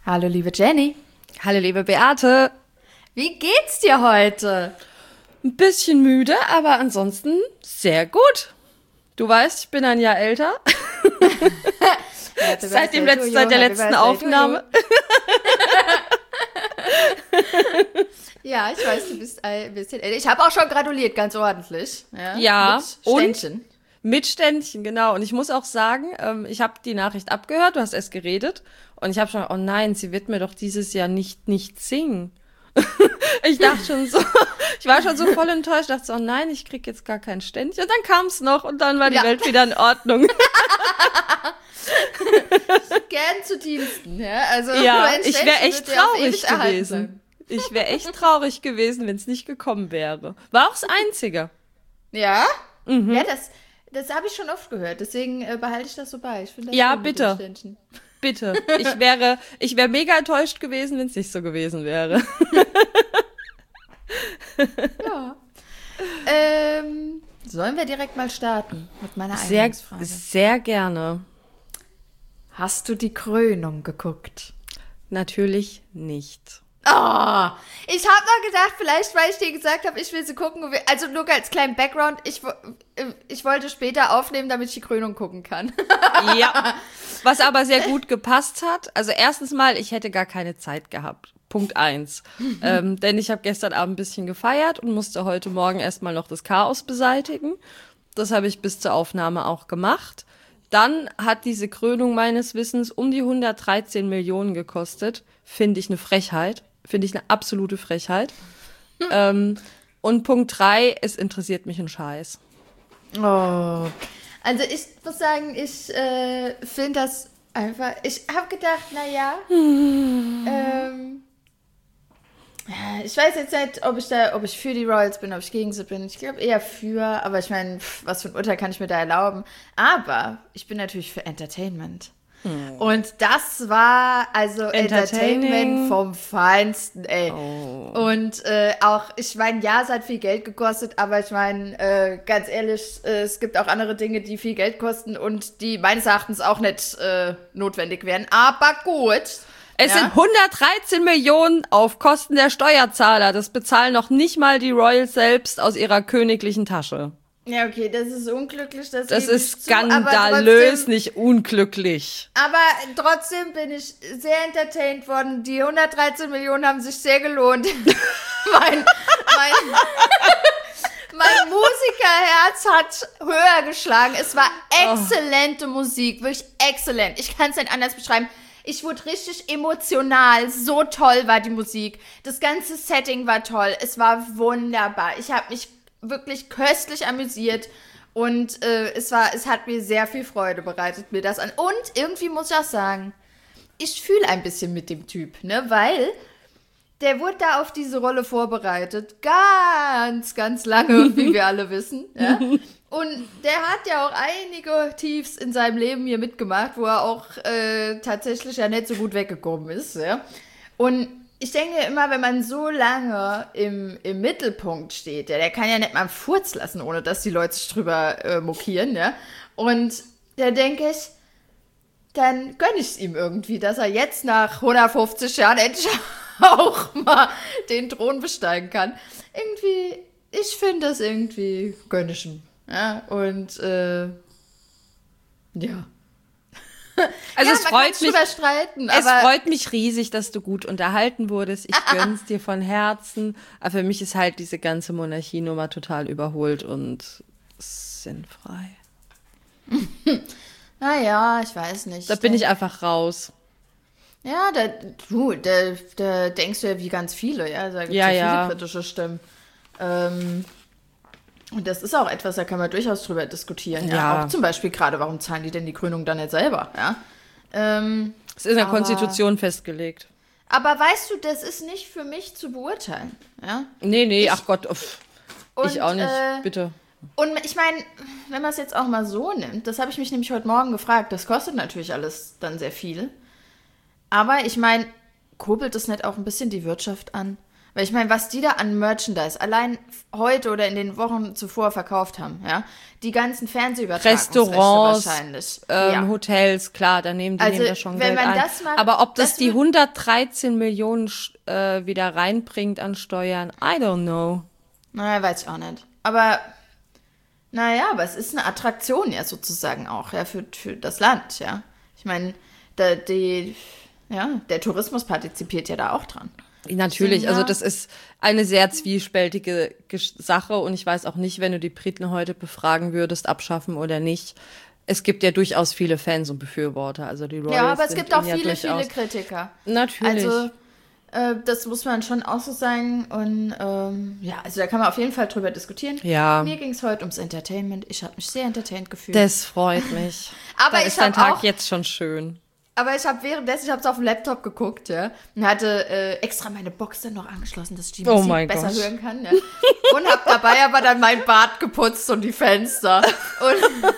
Hallo, liebe Jenny. Hallo, liebe Beate. Wie geht's dir heute? Ein bisschen müde, aber ansonsten sehr gut. Du weißt, ich bin ein Jahr älter. Seit der letzten Aufnahme. Ja, ich weiß, du bist ein bisschen älter. Ich habe auch schon gratuliert, ganz ordentlich. Ja, mit Ständchen. Mit Ständchen, genau. Und ich muss auch sagen, ich habe die Nachricht abgehört, du hast erst geredet. Und ich habe schon, oh nein, sie wird mir doch dieses Jahr nicht singen. Ich dachte schon so, ich war schon so voll enttäuscht, dachte so, oh nein, ich krieg jetzt gar kein Ständchen. Und dann kam es noch und dann war die Welt wieder in Ordnung. Gern zu Diensten, ja. Also, ja, ich wäre echt traurig gewesen. Ich wäre echt traurig gewesen, wenn es nicht gekommen wäre. War auch das Einzige. Ja? Mhm. Ja, das habe ich schon oft gehört. Deswegen behalte ich das so bei. Ich finde das ja, bitte. Bitte. Ich wäre mega enttäuscht gewesen, wenn es nicht so gewesen wäre. Ja. Sollen wir direkt mal starten mit meiner Eingangsfrage? Sehr gerne. Hast du die Krönung geguckt? Natürlich nicht. Oh, ich habe noch gedacht, vielleicht, weil ich dir gesagt habe, ich will sie gucken. Also nur als kleinen Background, ich wollte später aufnehmen, damit ich die Krönung gucken kann. Ja, was aber sehr gut gepasst hat. Also erstens mal, ich hätte gar keine Zeit gehabt. Punkt 1. Denn ich habe gestern Abend ein bisschen gefeiert und musste heute Morgen erstmal noch das Chaos beseitigen. Das habe ich bis zur Aufnahme auch gemacht. Dann hat diese Krönung meines Wissens um die 113 Millionen gekostet. Finde ich eine Frechheit. Finde ich eine absolute Frechheit. Und Punkt 3, es interessiert mich ein Scheiß. Oh. Also ich muss sagen, ich finde das einfach, ich habe gedacht, naja, ich weiß jetzt nicht, ob ich für die Royals bin, ob ich gegen sie bin. Ich glaube eher für, aber ich meine, was für ein Urteil kann ich mir da erlauben? Aber ich bin natürlich für Entertainment. Und das war also Entertainment vom Feinsten, ey. Oh. Und auch, ich meine, ja, es hat viel Geld gekostet, aber ich meine, ganz ehrlich, es gibt auch andere Dinge, die viel Geld kosten und die meines Erachtens auch nicht notwendig wären. Aber gut. Es sind 113 Millionen auf Kosten der Steuerzahler. Das bezahlen noch nicht mal die Royals selbst aus ihrer königlichen Tasche. Ja, okay, das ist unglücklich. Das ist skandalös, nicht unglücklich. Aber trotzdem bin ich sehr entertained worden. Die 113 Millionen haben sich sehr gelohnt. mein Musikerherz hat höher geschlagen. Es war exzellente Musik, wirklich exzellent. Ich kann es nicht anders beschreiben. Ich wurde richtig emotional. So toll war die Musik. Das ganze Setting war toll. Es war wunderbar. Ich habe mich wirklich köstlich amüsiert und es hat mir sehr viel Freude bereitet, mir das an. Und irgendwie muss ich auch sagen, ich fühle ein bisschen mit dem Typ, ne, weil der wurde da auf diese Rolle vorbereitet, ganz, ganz lange, wie wir alle wissen, ja. Und der hat ja auch einige Tiefs in seinem Leben hier mitgemacht, wo er auch tatsächlich ja nicht so gut weggekommen ist, ja. Und ich denke immer, wenn man so lange im Mittelpunkt steht, der kann ja nicht mal einen Furz lassen, ohne dass die Leute sich drüber mokieren, ja. Und da denke ich, dann gönne ich es ihm irgendwie, dass er jetzt nach 150 Jahren endlich auch mal den Thron besteigen kann. Irgendwie, ich finde das irgendwie gönne ich ihm. Ja, und ja. Also ja, es freut mich mich riesig, dass du gut unterhalten wurdest. Ich gönn's dir von Herzen. Aber für mich ist halt diese ganze Monarchienummer total überholt und sinnfrei. Naja, ich weiß nicht. Da bin ich einfach raus. Ja, da denkst du ja wie ganz viele, ja. Da gibt es viele kritische Stimmen. Und das ist auch etwas, da kann man durchaus drüber diskutieren. Ja. Auch zum Beispiel gerade, warum zahlen die denn die Krönung dann nicht selber? Ja? Es ist in der Konstitution festgelegt. Aber weißt du, das ist nicht für mich zu beurteilen. Ja? Nee, ach Gott. Ich auch nicht, bitte. Und ich meine, wenn man es jetzt auch mal so nimmt, das habe ich mich nämlich heute Morgen gefragt, das kostet natürlich alles dann sehr viel. Aber ich meine, kurbelt das nicht auch ein bisschen die Wirtschaft an? Weil ich meine, was die da an Merchandise allein heute oder in den Wochen zuvor verkauft haben, ja, die ganzen Fernsehübertragungsrechte Restaurants, wahrscheinlich. Hotels, klar, da nehmen Also, da schon wenn Geld man ein. das mal- Aber ob das das die wird- 113 Millionen wieder reinbringt an Steuern, I don't know. Naja, weiß ich auch nicht. Aber, naja, aber es ist eine Attraktion ja sozusagen auch, ja, für das Land, ja. Ich meine, der Tourismus partizipiert ja da auch dran. Natürlich, Ja. also das ist eine sehr zwiespältige Sache und ich weiß auch nicht, wenn du die Briten heute befragen würdest, abschaffen oder nicht. Es gibt ja durchaus viele Fans und Befürworter, also die Royals Ja, aber es sind gibt auch ihnen ja viele durchaus- Kritiker. Natürlich. Also, das muss man schon auch so sagen. Und also da kann man auf jeden Fall drüber diskutieren. Ja. Mir ging es heute ums Entertainment. Ich habe mich sehr entertained gefühlt. Das freut mich. Aber da ich ist dein hab Tag auch- jetzt schon schön. Aber ich habe währenddessen, ich habe es auf dem Laptop geguckt, ja, und hatte extra meine Box dann noch angeschlossen, dass ich die Oh Musik mein besser Gott. hören kann. Ja. Und habe dabei aber dann mein Bad geputzt und die Fenster. Und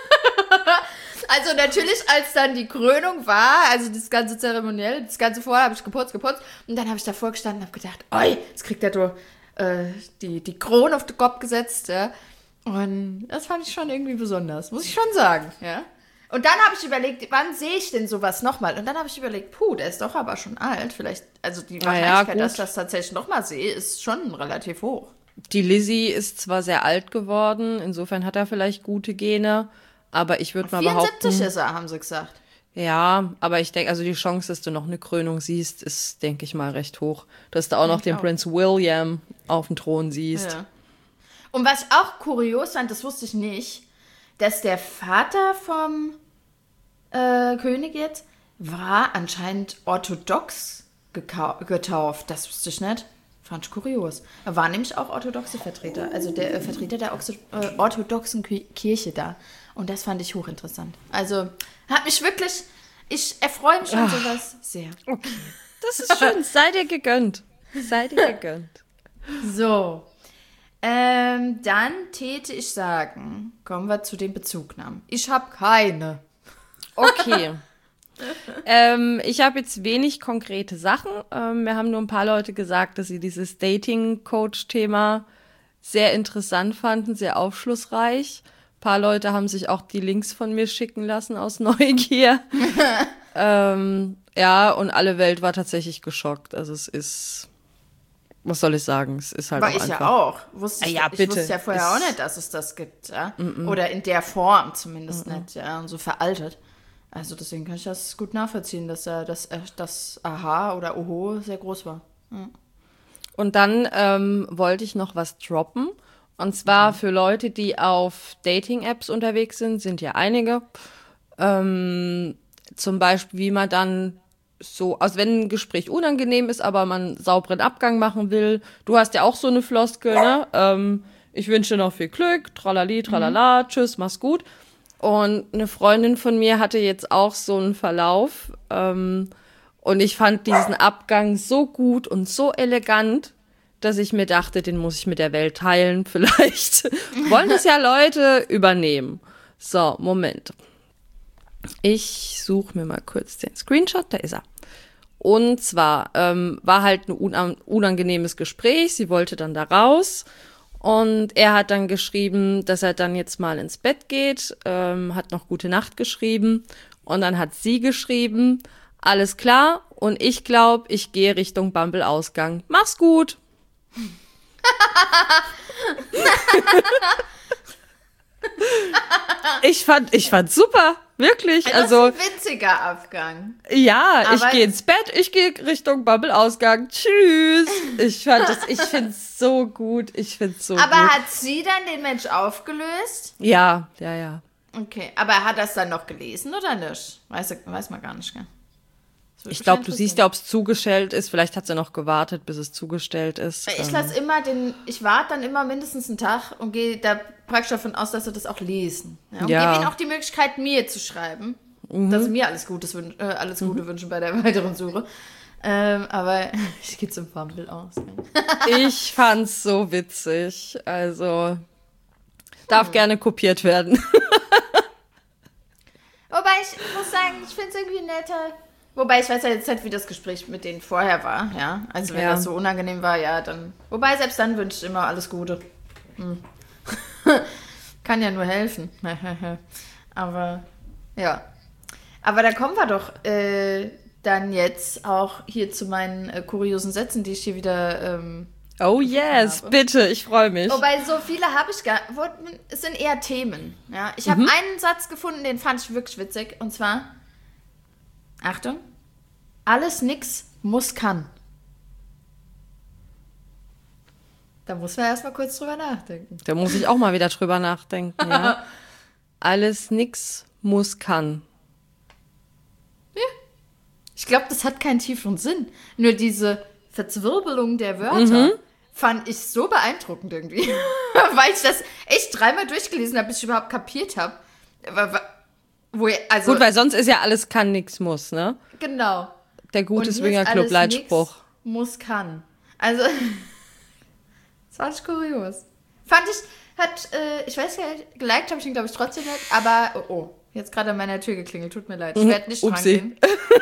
also natürlich, als dann die Krönung war, also das ganze Zeremoniell, das ganze vorher habe ich geputzt. Und dann habe ich davor gestanden und habe gedacht, oi, jetzt kriegt er doch die Krone auf den Kopf gesetzt. Ja. Und das fand ich schon irgendwie besonders, muss ich schon sagen. Ja. Und dann habe ich überlegt, wann sehe ich denn sowas nochmal? Und dann habe ich überlegt, der ist doch aber schon alt. Vielleicht, also die Wahrscheinlichkeit, gut. dass ich das tatsächlich nochmal sehe, ist schon relativ hoch. Die Lizzie ist zwar sehr alt geworden, insofern hat er vielleicht gute Gene, aber ich würde mal 74 behaupten, ist er, haben sie gesagt. ja, aber ich denke, also die Chance, dass du noch eine Krönung siehst, ist, denke ich mal, recht hoch. Dass du auch noch den auch. Prinz William auf dem Thron siehst. Ja. Und was ich auch kurios fand, das wusste ich nicht, dass der Vater vom König jetzt war anscheinend orthodox getauft. Das wusste ich nicht. Fand ich kurios. Er war nämlich auch orthodoxe Vertreter, also der Vertreter der orthodoxen Kirche da. Und das fand ich hochinteressant. Also hat mich wirklich, ich erfreue mich an sowas sehr. Okay. Das ist schön. Sei dir gegönnt. Sei dir gegönnt. So. Dann täte ich sagen, kommen wir zu den Bezugnahmen. Ich habe keine. Okay. Ich habe jetzt wenig konkrete Sachen. Mir haben nur ein paar Leute gesagt, dass sie dieses Dating-Coach-Thema sehr interessant fanden, sehr aufschlussreich. Ein paar Leute haben sich auch die Links von mir schicken lassen aus Neugier. Ja, und alle Welt war tatsächlich geschockt. Also es ist, was soll ich sagen? Es ist halt War auch ich einfach. ja auch. Wusste ich, Ja, ich bitte. wusste ja vorher auch nicht, dass es das gibt. Ja? Oder in der Form zumindest nicht. Ja? Und so veraltet. Also deswegen kann ich das gut nachvollziehen, dass das Aha oder Oho sehr groß war. Und dann wollte ich noch was droppen. Und zwar für Leute, die auf Dating-Apps unterwegs sind ja einige. Zum Beispiel, wie man dann so, also wenn ein Gespräch unangenehm ist, aber man einen sauberen Abgang machen will. Du hast ja auch so eine Floskel, ne? Ich wünsche dir noch viel Glück, tralali, tralala, tschüss, mach's gut. Und eine Freundin von mir hatte jetzt auch so einen Verlauf. Und ich fand diesen Abgang so gut und so elegant, dass ich mir dachte, den muss ich mit der Welt teilen. Vielleicht wollen das ja Leute übernehmen. So, Moment. Ich suche mir mal kurz den Screenshot, da ist er. Und zwar war halt ein unangenehmes Gespräch, sie wollte dann da raus und er hat dann geschrieben, dass er dann jetzt mal ins Bett geht, hat noch gute Nacht geschrieben und dann hat sie geschrieben, alles klar und ich glaube, ich gehe Richtung Bumble-Ausgang. Mach's gut! Ich fand super, wirklich. Also das ist ein witziger Abgang. ja, Aber ich gehe ins Bett, ich gehe Richtung Bubble-Ausgang. Tschüss. Ich find's so gut. Ich find's so Aber gut. hat sie dann den Mensch aufgelöst? Ja. Okay, aber hat er es dann noch gelesen oder nicht? Weiß man gar nicht, gell? Das würde Ich mich glaube, du interessieren. siehst ja, ob es zugestellt ist. Vielleicht hat sie noch gewartet, bis es zugestellt ist. Ich lasse immer ich warte dann immer mindestens einen Tag und gehe da praktisch davon aus, dass sie das auch lesen. Ja, und Ja. gebe ihnen auch die Möglichkeit, mir zu schreiben, dass sie mir alles Gute wünschen bei der weiteren Suche. Aber ich gehe zum Bumble aus. Ich fand's so witzig. Also, darf gerne kopiert werden. Wobei ich muss sagen, ich finde es irgendwie netter. Wobei, ich weiß ja jetzt nicht, wie das Gespräch mit denen vorher war, ja. Also wenn das so unangenehm war, ja, dann... Wobei, selbst dann wünsche ich immer alles Gute. Kann ja nur helfen. Aber, ja. Aber da kommen wir doch dann jetzt auch hier zu meinen kuriosen Sätzen, die ich hier wieder... oh yes, bitte, ich freue mich. Wobei, so viele habe ich gar... Es sind eher Themen, ja. Ich habe einen Satz gefunden, den fand ich wirklich witzig. Und zwar... Achtung. Alles nix muss kann. Da muss man erstmal kurz drüber nachdenken. Da muss ich auch mal wieder drüber nachdenken, ja. Alles nix muss kann. Ja. Ich glaube, das hat keinen tieferen Sinn. Nur diese Verzwirbelung der Wörter fand ich so beeindruckend irgendwie. Weil ich das echt 3-mal durchgelesen habe, bis ich überhaupt kapiert habe. Also, gut, weil sonst ist ja alles kann, nix muss, ne? Genau. Der gute Swingerclub-Leitspruch. Muss kann. Also, das fand ich kurios. Fand ich, ich weiß ja, geliked habe ich ihn, glaube ich, trotzdem nicht, aber, jetzt gerade an meiner Tür geklingelt, tut mir leid. Ich werde nicht rangehen.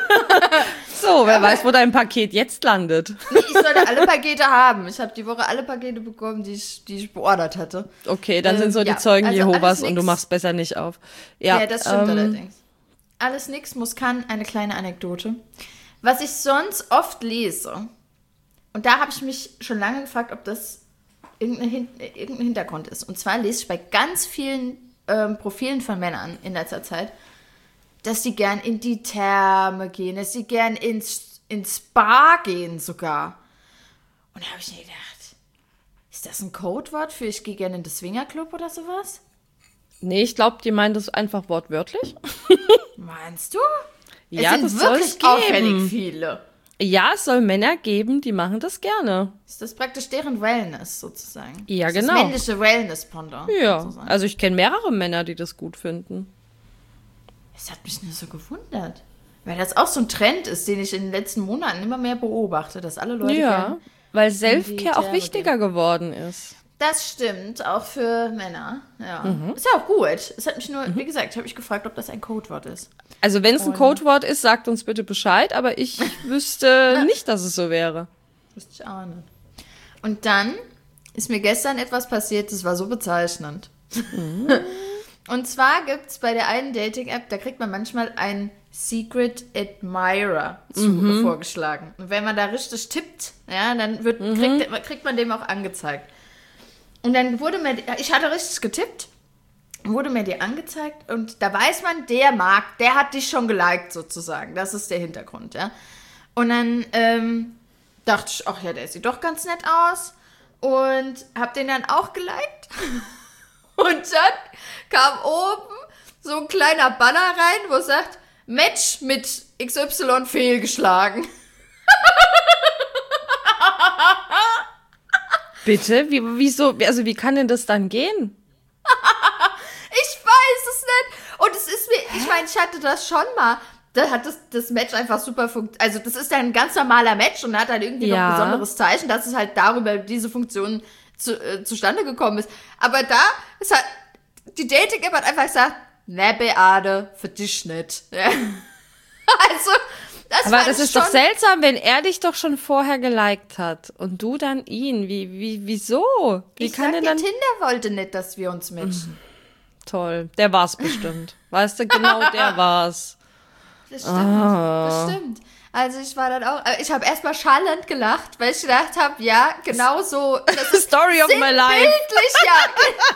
So, wer weiß, wo dein Paket jetzt landet. Nee, ich sollte alle Pakete haben. Ich habe die Woche alle Pakete bekommen, die ich beordert hatte. Okay, dann sind so die Zeugen Jehovas und du machst besser nicht auf. Ja, das stimmt allerdings. Alles nix muss kann, eine kleine Anekdote. Was ich sonst oft lese, und da habe ich mich schon lange gefragt, ob das irgendein Hintergrund ist. Und zwar lese ich bei ganz vielen Profilen von Männern in letzter Zeit, dass sie gern in die Therme gehen, dass sie gern ins Spa gehen sogar. Und da habe ich mir gedacht, ist das ein Codewort für ich gehe gerne in den Swingerclub oder sowas? Nee, ich glaube, die meinen das einfach wortwörtlich. Meinst du? Ja, es sind wirklich auffällig viele. Ja, es soll Männer geben, die machen das gerne. Ist das praktisch deren Wellness sozusagen? Ja, genau. Das männliche Wellness-Pendant. Ja, sozusagen. also ich kenne mehrere Männer, die das gut finden. Es hat mich nur so gewundert. Weil das auch so ein Trend ist, den ich in den letzten Monaten immer mehr beobachte, dass alle Leute ja, weil Selfcare auch Therme wichtiger geworden ist. Das stimmt, auch für Männer. Ja. Ist ja auch gut. Es hat mich nur, wie gesagt, ich habe mich gefragt, ob das ein Codewort ist. Also wenn es ein Codewort ist, sagt uns bitte Bescheid, aber ich wüsste nicht, dass es so wäre. Wüsste ich auch nicht. Und dann ist mir gestern etwas passiert, das war so bezeichnend. Und zwar gibt es bei der einen Dating-App, da kriegt man manchmal einen Secret Admirer vorgeschlagen. Und wenn man da richtig tippt, ja, dann kriegt man dem auch angezeigt. Und dann ich hatte richtig getippt, wurde mir die angezeigt und da weiß man, der hat dich schon geliked sozusagen. Das ist der Hintergrund, ja. Und dann dachte ich, ach ja, der sieht doch ganz nett aus und hab den dann auch geliked. Und dann kam oben so ein kleiner Banner rein, wo es sagt, Match mit XY fehlgeschlagen. Bitte? Wieso? Also wie kann denn das dann gehen? Ich weiß es nicht. Und es ist mir, ich meine, ich hatte das schon mal. Da hat das Match einfach super funktioniert. Also das ist ja ein ganz normaler Match und hat halt irgendwie noch ein besonderes Zeichen, dass es halt darüber diese Funktion zustande gekommen ist. Aber da ist halt, die Dating-App hat einfach gesagt, ne Beate, für dich nicht. Also, aber das ist doch seltsam, wenn er dich doch schon vorher geliked hat und du dann ihn. Wieso? Wie kann denn dann? Tinder wollte nicht, dass wir uns matchen. Toll, der war's bestimmt. Weißt du, genau der war's. Das stimmt. Also ich war dann auch, ich habe erstmal schallend gelacht, weil ich gedacht habe, ja, genau so. Das ist Story of my life. Bildlich, ja.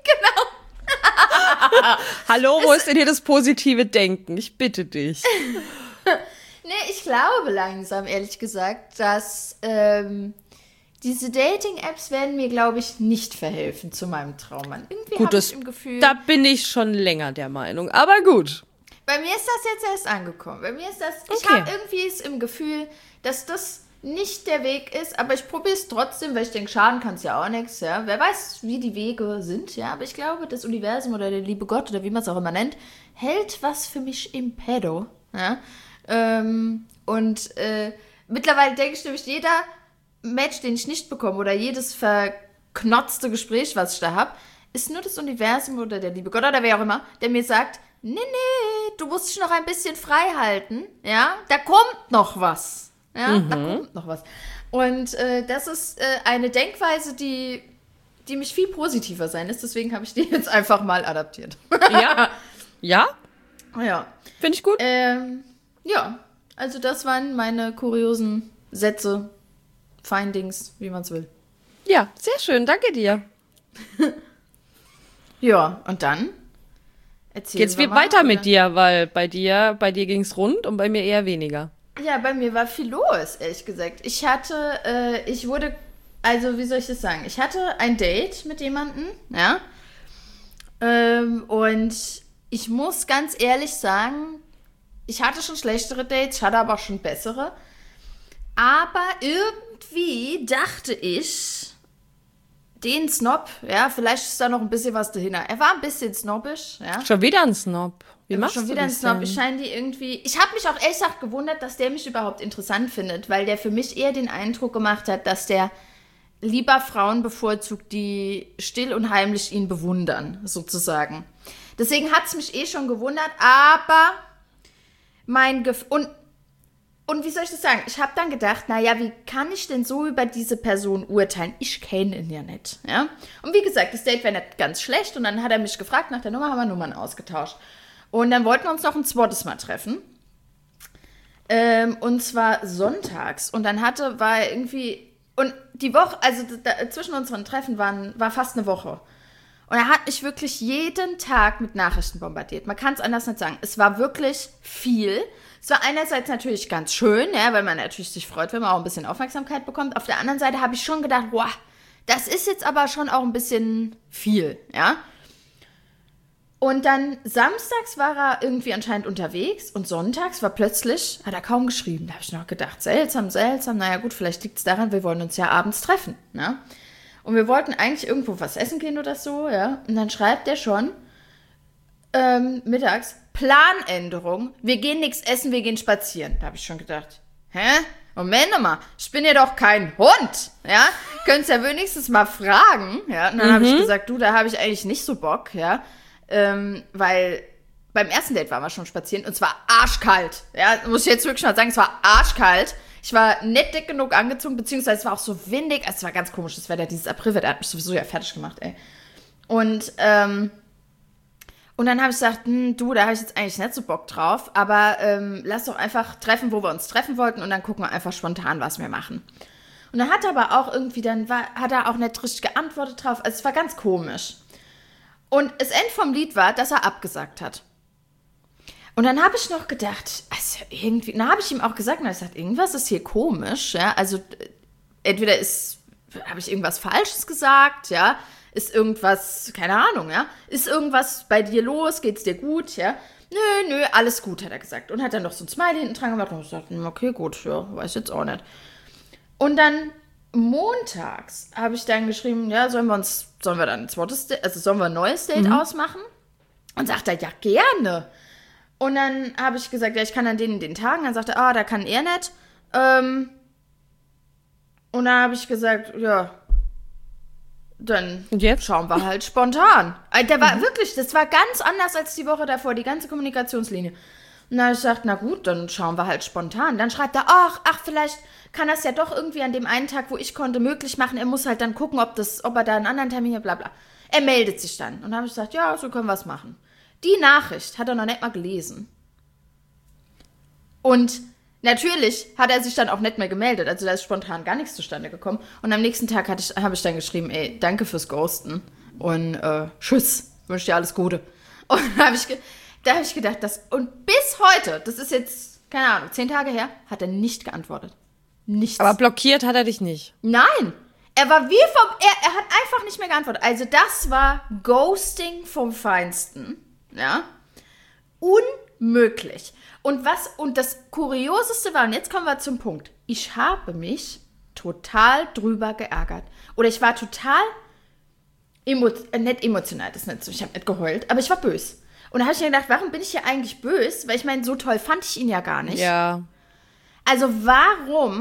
Genau. Hallo, wo ist denn hier das positive Denken? Ich bitte dich. Nee, ich glaube langsam, ehrlich gesagt, dass diese Dating-Apps werden mir, glaube ich, nicht verhelfen zu meinem Traummann. Irgendwie habe ich im Gefühl... Da bin ich schon länger der Meinung, aber gut. Bei mir ist das jetzt erst angekommen. Ich habe irgendwie es im Gefühl, dass das nicht der Weg ist, aber ich probiere es trotzdem, weil ich denke, schaden kann es ja auch nichts, ja. Wer weiß, wie die Wege sind, ja, aber ich glaube, das Universum oder der liebe Gott oder wie man es auch immer nennt, hält was für mich im Pedo, ja. Mittlerweile denke ich nämlich, jeder Match, den ich nicht bekomme oder jedes verknotzte Gespräch, was ich da habe, ist nur das Universum oder der liebe Gott oder wer auch immer, der mir sagt, nee, du musst dich noch ein bisschen frei halten, ja, da kommt noch was, ja, da kommt noch was. Und das ist eine Denkweise, die mich viel positiver sein lässt, deswegen habe ich die jetzt einfach mal adaptiert. Ja? Ja? Ja. Finde ich gut. Ja, also das waren meine kuriosen Sätze, Findings, wie man es will. Ja, sehr schön, danke dir. Ja, und dann erzählen Jetzt wir geht mal, weiter oder? mit dir, weil bei dir ging es rund und bei mir eher weniger. Ja, bei mir war viel los, ehrlich gesagt. Also wie soll ich das sagen? Ich hatte ein Date mit jemandem, ja. Und ich muss ganz ehrlich sagen, ich hatte schon schlechtere Dates, ich hatte aber auch schon bessere. Aber irgendwie dachte ich, den Snob, ja, vielleicht ist da noch ein bisschen was dahinter. Er war ein bisschen snobbisch, ja. Schon wieder ein Snob. Wie machst Schon du wieder ein das Snob. denn? Ich scheine die irgendwie. Ich habe mich auch ehrlich gesagt gewundert, dass der mich überhaupt interessant findet, weil der für mich eher den Eindruck gemacht hat, dass der lieber Frauen bevorzugt, die still und heimlich ihn bewundern, sozusagen. Deswegen hat es mich schon gewundert, aber und wie soll ich das sagen? Ich habe dann gedacht, naja, wie kann ich denn so über diese Person urteilen? Ich kenne ihn ja nicht, ja. Und wie gesagt, das Date wäre nicht ganz schlecht und dann hat er mich gefragt nach der Nummer, haben wir Nummern ausgetauscht. Und dann wollten wir uns noch ein zweites Mal treffen. Und zwar sonntags. Und dann war er irgendwie. Und die Woche, also zwischen unseren Treffen war fast eine Woche. Und er hat mich wirklich jeden Tag mit Nachrichten bombardiert. Man kann es anders nicht sagen. Es war wirklich viel. Es war einerseits natürlich ganz schön, ja, weil man natürlich sich freut, wenn man auch ein bisschen Aufmerksamkeit bekommt. Auf der anderen Seite habe ich schon gedacht, boah, das ist jetzt aber schon auch ein bisschen viel, ja. Und dann samstags war er irgendwie anscheinend unterwegs und sonntags hat er kaum geschrieben. Da habe ich noch gedacht, seltsam. Naja gut, vielleicht liegt es daran, wir wollen uns ja abends treffen. Ne? Und wir wollten eigentlich irgendwo was essen gehen oder so. Ja? Und dann schreibt er schon mittags, Planänderung, wir gehen nichts essen, wir gehen spazieren. Da habe ich schon gedacht, hä? Moment mal, ich bin ja doch kein Hund, ja? Könnt's ja wenigstens mal fragen, ja? Und dann habe ich gesagt, du, da habe ich eigentlich nicht so Bock, ja? Weil beim ersten Date waren wir schon spazieren und es war arschkalt. Ja, muss ich jetzt wirklich mal sagen, es war arschkalt. Ich war nicht dick genug angezogen, beziehungsweise es war auch so windig. Also es war ganz komisch, das Wetter, dieses Aprilwetter hat mich sowieso ja fertig gemacht, ey. Und dann habe ich gesagt, du, da habe ich jetzt eigentlich nicht so Bock drauf, aber lass doch einfach treffen, wo wir uns treffen wollten und dann gucken wir einfach spontan, was wir machen. Und dann hat er aber auch irgendwie, hat er auch nicht richtig geantwortet drauf. Also es war ganz komisch. Und das Ende vom Lied war, dass er abgesagt hat. Und dann habe ich noch gedacht, also irgendwie, dann habe ich ihm auch gesagt, und er hat gesagt, irgendwas ist hier komisch, ja, also entweder habe ich irgendwas Falsches gesagt, ja, ist irgendwas, keine Ahnung, ja, ist irgendwas bei dir los, geht's dir gut, ja, nö, alles gut, hat er gesagt. Und hat dann noch so ein Smiley hinten dran gemacht und ich gesagt, okay, gut, ja, weiß jetzt auch nicht. Und dann montags habe ich dann geschrieben, ja, sollen wir dann sollen wir ein neues Date ausmachen? Und sagt er, ja, gerne. Und dann habe ich gesagt, ja, ich kann an den Tagen. Dann sagt er, da kann er nicht. Und dann habe ich gesagt, ja, dann schauen wir halt spontan. Der war wirklich, das war ganz anders als die Woche davor, die ganze Kommunikationslinie. Und dann habe ich gesagt, na gut, dann schauen wir halt spontan. Dann schreibt er, ach, vielleicht kann er es ja doch irgendwie an dem einen Tag, wo ich konnte, möglich machen. Er muss halt dann gucken, ob er da einen anderen Termin hat, bla bla. Er meldet sich dann. Und dann habe ich gesagt, ja, so können wir es machen. Die Nachricht hat er noch nicht mal gelesen. Und natürlich hat er sich dann auch nicht mehr gemeldet. Also da ist spontan gar nichts zustande gekommen. Und am nächsten Tag habe ich dann geschrieben, ey, danke fürs Ghosten. Und tschüss, wünsche dir alles Gute. Und da habe ich gedacht, und bis heute, das ist jetzt, keine Ahnung, 10 Tage her, hat er nicht geantwortet. Nichts. Aber blockiert hat er dich nicht. Nein. Er war er hat einfach nicht mehr geantwortet. Also das war Ghosting vom Feinsten. Ja. Unmöglich. Und das Kurioseste war, und jetzt kommen wir zum Punkt. Ich habe mich total drüber geärgert. Oder ich war total nicht emotional, das ist nicht so, ich habe nicht geheult, aber ich war böse. Und da habe ich mir gedacht, warum bin ich hier eigentlich böse? Weil ich meine, so toll fand ich ihn ja gar nicht. Ja. Also warum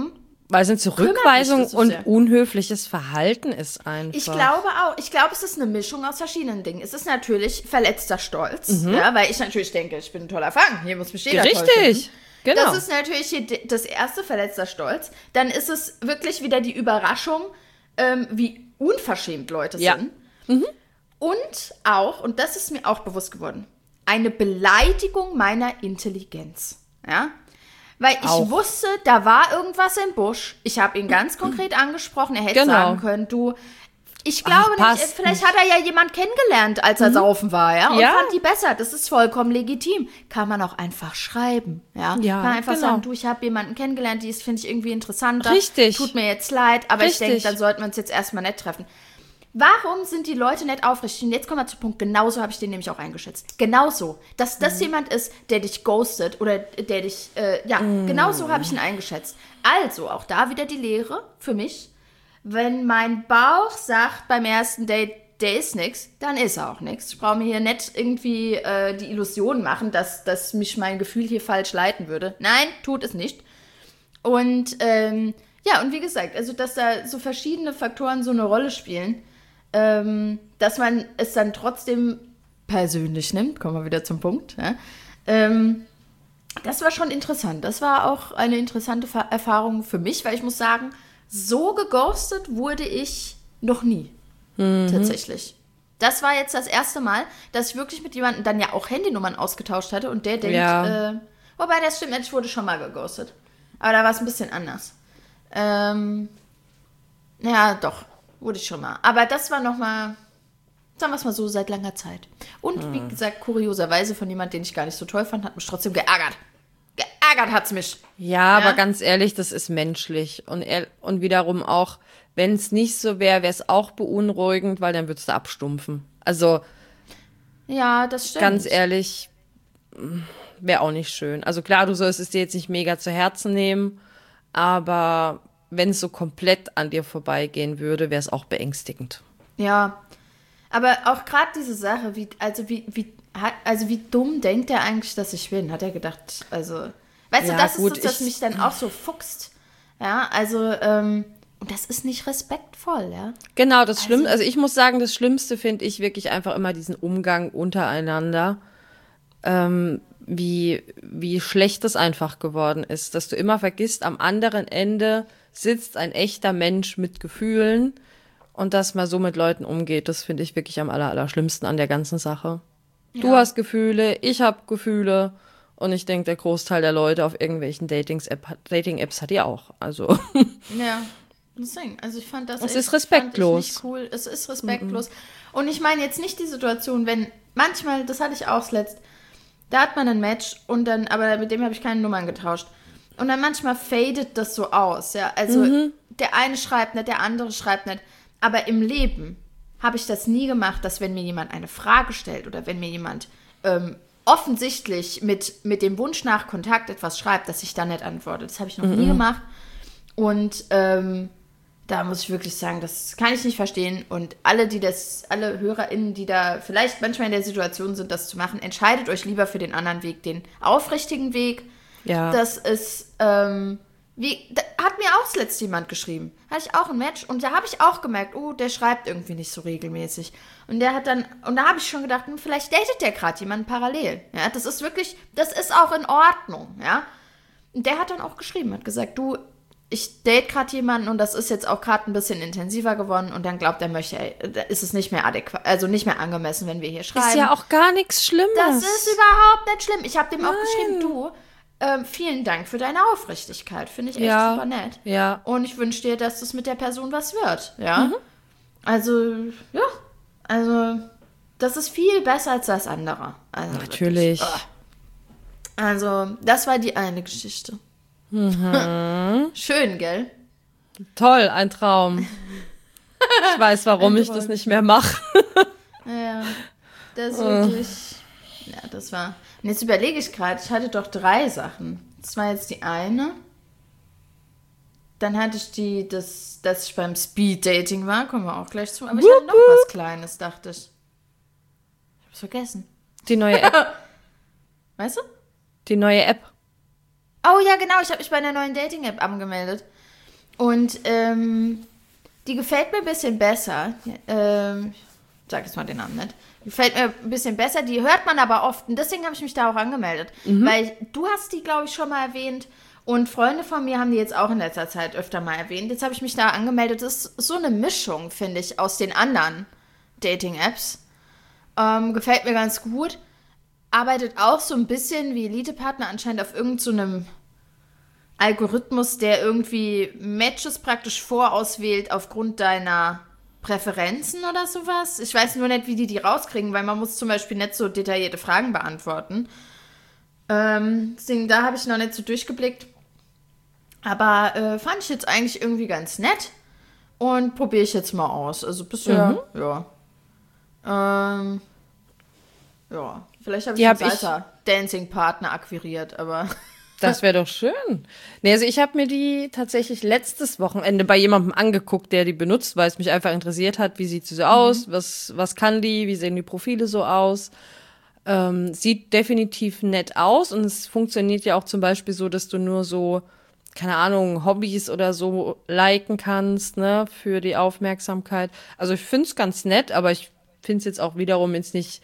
Weil es eine Zurückweisung das so und sehr. unhöfliches Verhalten ist einfach. Ich glaube auch. Ich glaube, es ist eine Mischung aus verschiedenen Dingen. Es ist natürlich verletzter Stolz, ja, weil ich natürlich denke, ich bin ein toller Fang. Hier muss mich jeder toll finden. Richtig, genau. Das ist natürlich hier das erste, verletzter Stolz. Dann ist es wirklich wieder die Überraschung, wie unverschämt Leute Ja. sind. Und auch, und das ist mir auch bewusst geworden, eine Beleidigung meiner Intelligenz. Ja? Weil ich Auch. wusste, da war irgendwas im Busch. Ich habe ihn ganz konkret angesprochen. Er hätte Genau. sagen können, du, ich glaube nicht, passt vielleicht hat er ja jemand kennengelernt, als er saufen war, ja, und Ja. fand die besser. Das ist vollkommen legitim. Kann man auch einfach schreiben, ja. Ja, Kann man einfach genau. sagen, du, ich habe jemanden kennengelernt, die finde ich irgendwie interessanter. Richtig. Tut mir jetzt leid, aber ich Richtig. denke, dann sollten wir uns jetzt erstmal nett treffen. Warum sind die Leute nicht aufrichtig? Und jetzt kommen wir zum Punkt, genauso habe ich den nämlich auch eingeschätzt. Genauso. Dass das jemand ist, der dich ghostet oder der dich, genauso habe ich ihn eingeschätzt. Also, auch da wieder die Lehre für mich. Wenn mein Bauch sagt beim ersten Date, der ist nix, dann ist er auch nix. Ich brauche mir hier nicht irgendwie die Illusion machen, dass mich mein Gefühl hier falsch leiten würde. Nein, tut es nicht. Und, und wie gesagt, also, dass da so verschiedene Faktoren so eine Rolle spielen, dass man es dann trotzdem persönlich nimmt, kommen wir wieder zum Punkt, ja? Das war schon interessant. Das war auch eine interessante Erfahrung für mich, weil ich muss sagen, so geghostet wurde ich noch nie, tatsächlich. Das war jetzt das erste Mal, dass ich wirklich mit jemandem dann ja auch Handynummern ausgetauscht hatte und der denkt, Ja. wobei das stimmt, ich wurde schon mal geghostet. Aber da war es ein bisschen anders. Ja, doch, wurde ich schon mal. Aber das war nochmal, sagen wir es mal so, seit langer Zeit. Und wie gesagt, kurioserweise von jemandem, den ich gar nicht so toll fand, hat mich trotzdem geärgert. Geärgert hat's mich. Ja, aber ganz ehrlich, das ist menschlich. Und wiederum auch, wenn es nicht so wäre, wäre es auch beunruhigend, weil dann würdest du abstumpfen. Also Ja, das stimmt. ganz ehrlich, wäre auch nicht schön. Also klar, du sollst es dir jetzt nicht mega zu Herzen nehmen, aber wenn es so komplett an dir vorbeigehen würde, wäre es auch beängstigend. Ja, aber auch gerade diese Sache, wie dumm denkt er eigentlich, dass ich bin? Hat er gedacht, also, weißt Ja, du, das gut, ist das, was mich dann auch so fuchst. Ja, also, und das ist nicht respektvoll, ja. Genau, das Schlimmste, also ich muss sagen, das Schlimmste finde ich wirklich einfach immer diesen Umgang untereinander, wie schlecht das einfach geworden ist, dass du immer vergisst, am anderen Ende sitzt ein echter Mensch mit Gefühlen und dass man so mit Leuten umgeht, das finde ich wirklich am allerschlimmsten an der ganzen Sache. Ja. Du hast Gefühle, ich habe Gefühle und ich denke, der Großteil der Leute auf irgendwelchen Dating-Apps hat die auch, also. Ja, deswegen, also ich fand das Es ist respektlos. Nicht cool. Es ist respektlos. Und ich meine jetzt nicht die Situation, wenn manchmal, das hatte ich auch zuletzt, da hat man ein Match und dann, aber mit dem habe ich keine Nummern getauscht. Und dann manchmal fadet das so aus, ja. Also der eine schreibt nicht, der andere schreibt nicht. Aber im Leben habe ich das nie gemacht, dass wenn mir jemand eine Frage stellt oder wenn mir jemand offensichtlich mit dem Wunsch nach Kontakt etwas schreibt, dass ich dann nicht antworte. Das habe ich noch nie gemacht. Und da muss ich wirklich sagen, das kann ich nicht verstehen. Und alle HörerInnen, die da vielleicht manchmal in der Situation sind, das zu machen, entscheidet euch lieber für den anderen Weg, den aufrichtigen Weg. Ja. Das ist, da hat mir auch zuletzt jemand geschrieben. Hatte ich auch ein Match und da habe ich auch gemerkt, der schreibt irgendwie nicht so regelmäßig. Und da habe ich schon gedacht, vielleicht datet der gerade jemanden parallel. Ja, das ist auch in Ordnung, ja. Und der hat dann auch geschrieben, hat gesagt, du, ich date gerade jemanden und das ist jetzt auch gerade ein bisschen intensiver geworden und dann glaubt er, ist es nicht mehr adäquat, also nicht mehr angemessen, wenn wir hier schreiben. Ist ja auch gar nichts Schlimmes. Das ist überhaupt nicht schlimm. Ich habe dem auch geschrieben, du, vielen Dank für deine Aufrichtigkeit. Finde ich echt super nett. Ja. Und ich wünsche dir, dass das mit der Person was wird. Ja. Also, ja. Also, das ist viel besser als das andere. Also, natürlich. Wirklich, also, das war die eine Geschichte. Schön, gell? Toll, ein Traum. Ich weiß, warum ich das nicht mehr mache. Ja, das ist wirklich... Ja, das war... Und jetzt überlege ich gerade, ich hatte doch 3 Sachen. Das war jetzt die eine. Dann hatte ich dass ich beim Speed-Dating war, kommen wir auch gleich zu. Aber ich hatte noch was Kleines, dachte ich. Ich hab's vergessen. Die neue App. Weißt du? Die neue App. Oh ja, genau, ich habe mich bei einer neuen Dating-App angemeldet. Und die gefällt mir ein bisschen besser. Sag jetzt mal den Namen nicht. Die gefällt mir ein bisschen besser. Die hört man aber oft. Und deswegen habe ich mich da auch angemeldet. Weil du hast die, glaube ich, schon mal erwähnt. Und Freunde von mir haben die jetzt auch in letzter Zeit öfter mal erwähnt. Jetzt habe ich mich da angemeldet. Das ist so eine Mischung, finde ich, aus den anderen Dating-Apps. Gefällt mir ganz gut. Arbeitet auch so ein bisschen wie Elite-Partner anscheinend auf irgendeinem Algorithmus, der irgendwie Matches praktisch vorauswählt aufgrund deiner Präferenzen oder sowas. Ich weiß nur nicht, wie die rauskriegen, weil man muss zum Beispiel nicht so detaillierte Fragen beantworten. Deswegen, da habe ich noch nicht so durchgeblickt. Aber fand ich jetzt eigentlich irgendwie ganz nett und probiere ich jetzt mal aus. Also bisher, ja. Ja, vielleicht habe ich einen Salsa-Dancing-Partner akquiriert, aber... Das wäre doch schön. Nee, also ich habe mir die tatsächlich letztes Wochenende bei jemandem angeguckt, der die benutzt, weil es mich einfach interessiert hat, wie sieht sie so aus, was kann die, wie sehen die Profile so aus. Sieht definitiv nett aus und es funktioniert ja auch zum Beispiel so, dass du nur so, keine Ahnung, Hobbys oder so liken kannst, ne, für die Aufmerksamkeit. Also ich finde es ganz nett, aber ich finde es jetzt auch wiederum jetzt nicht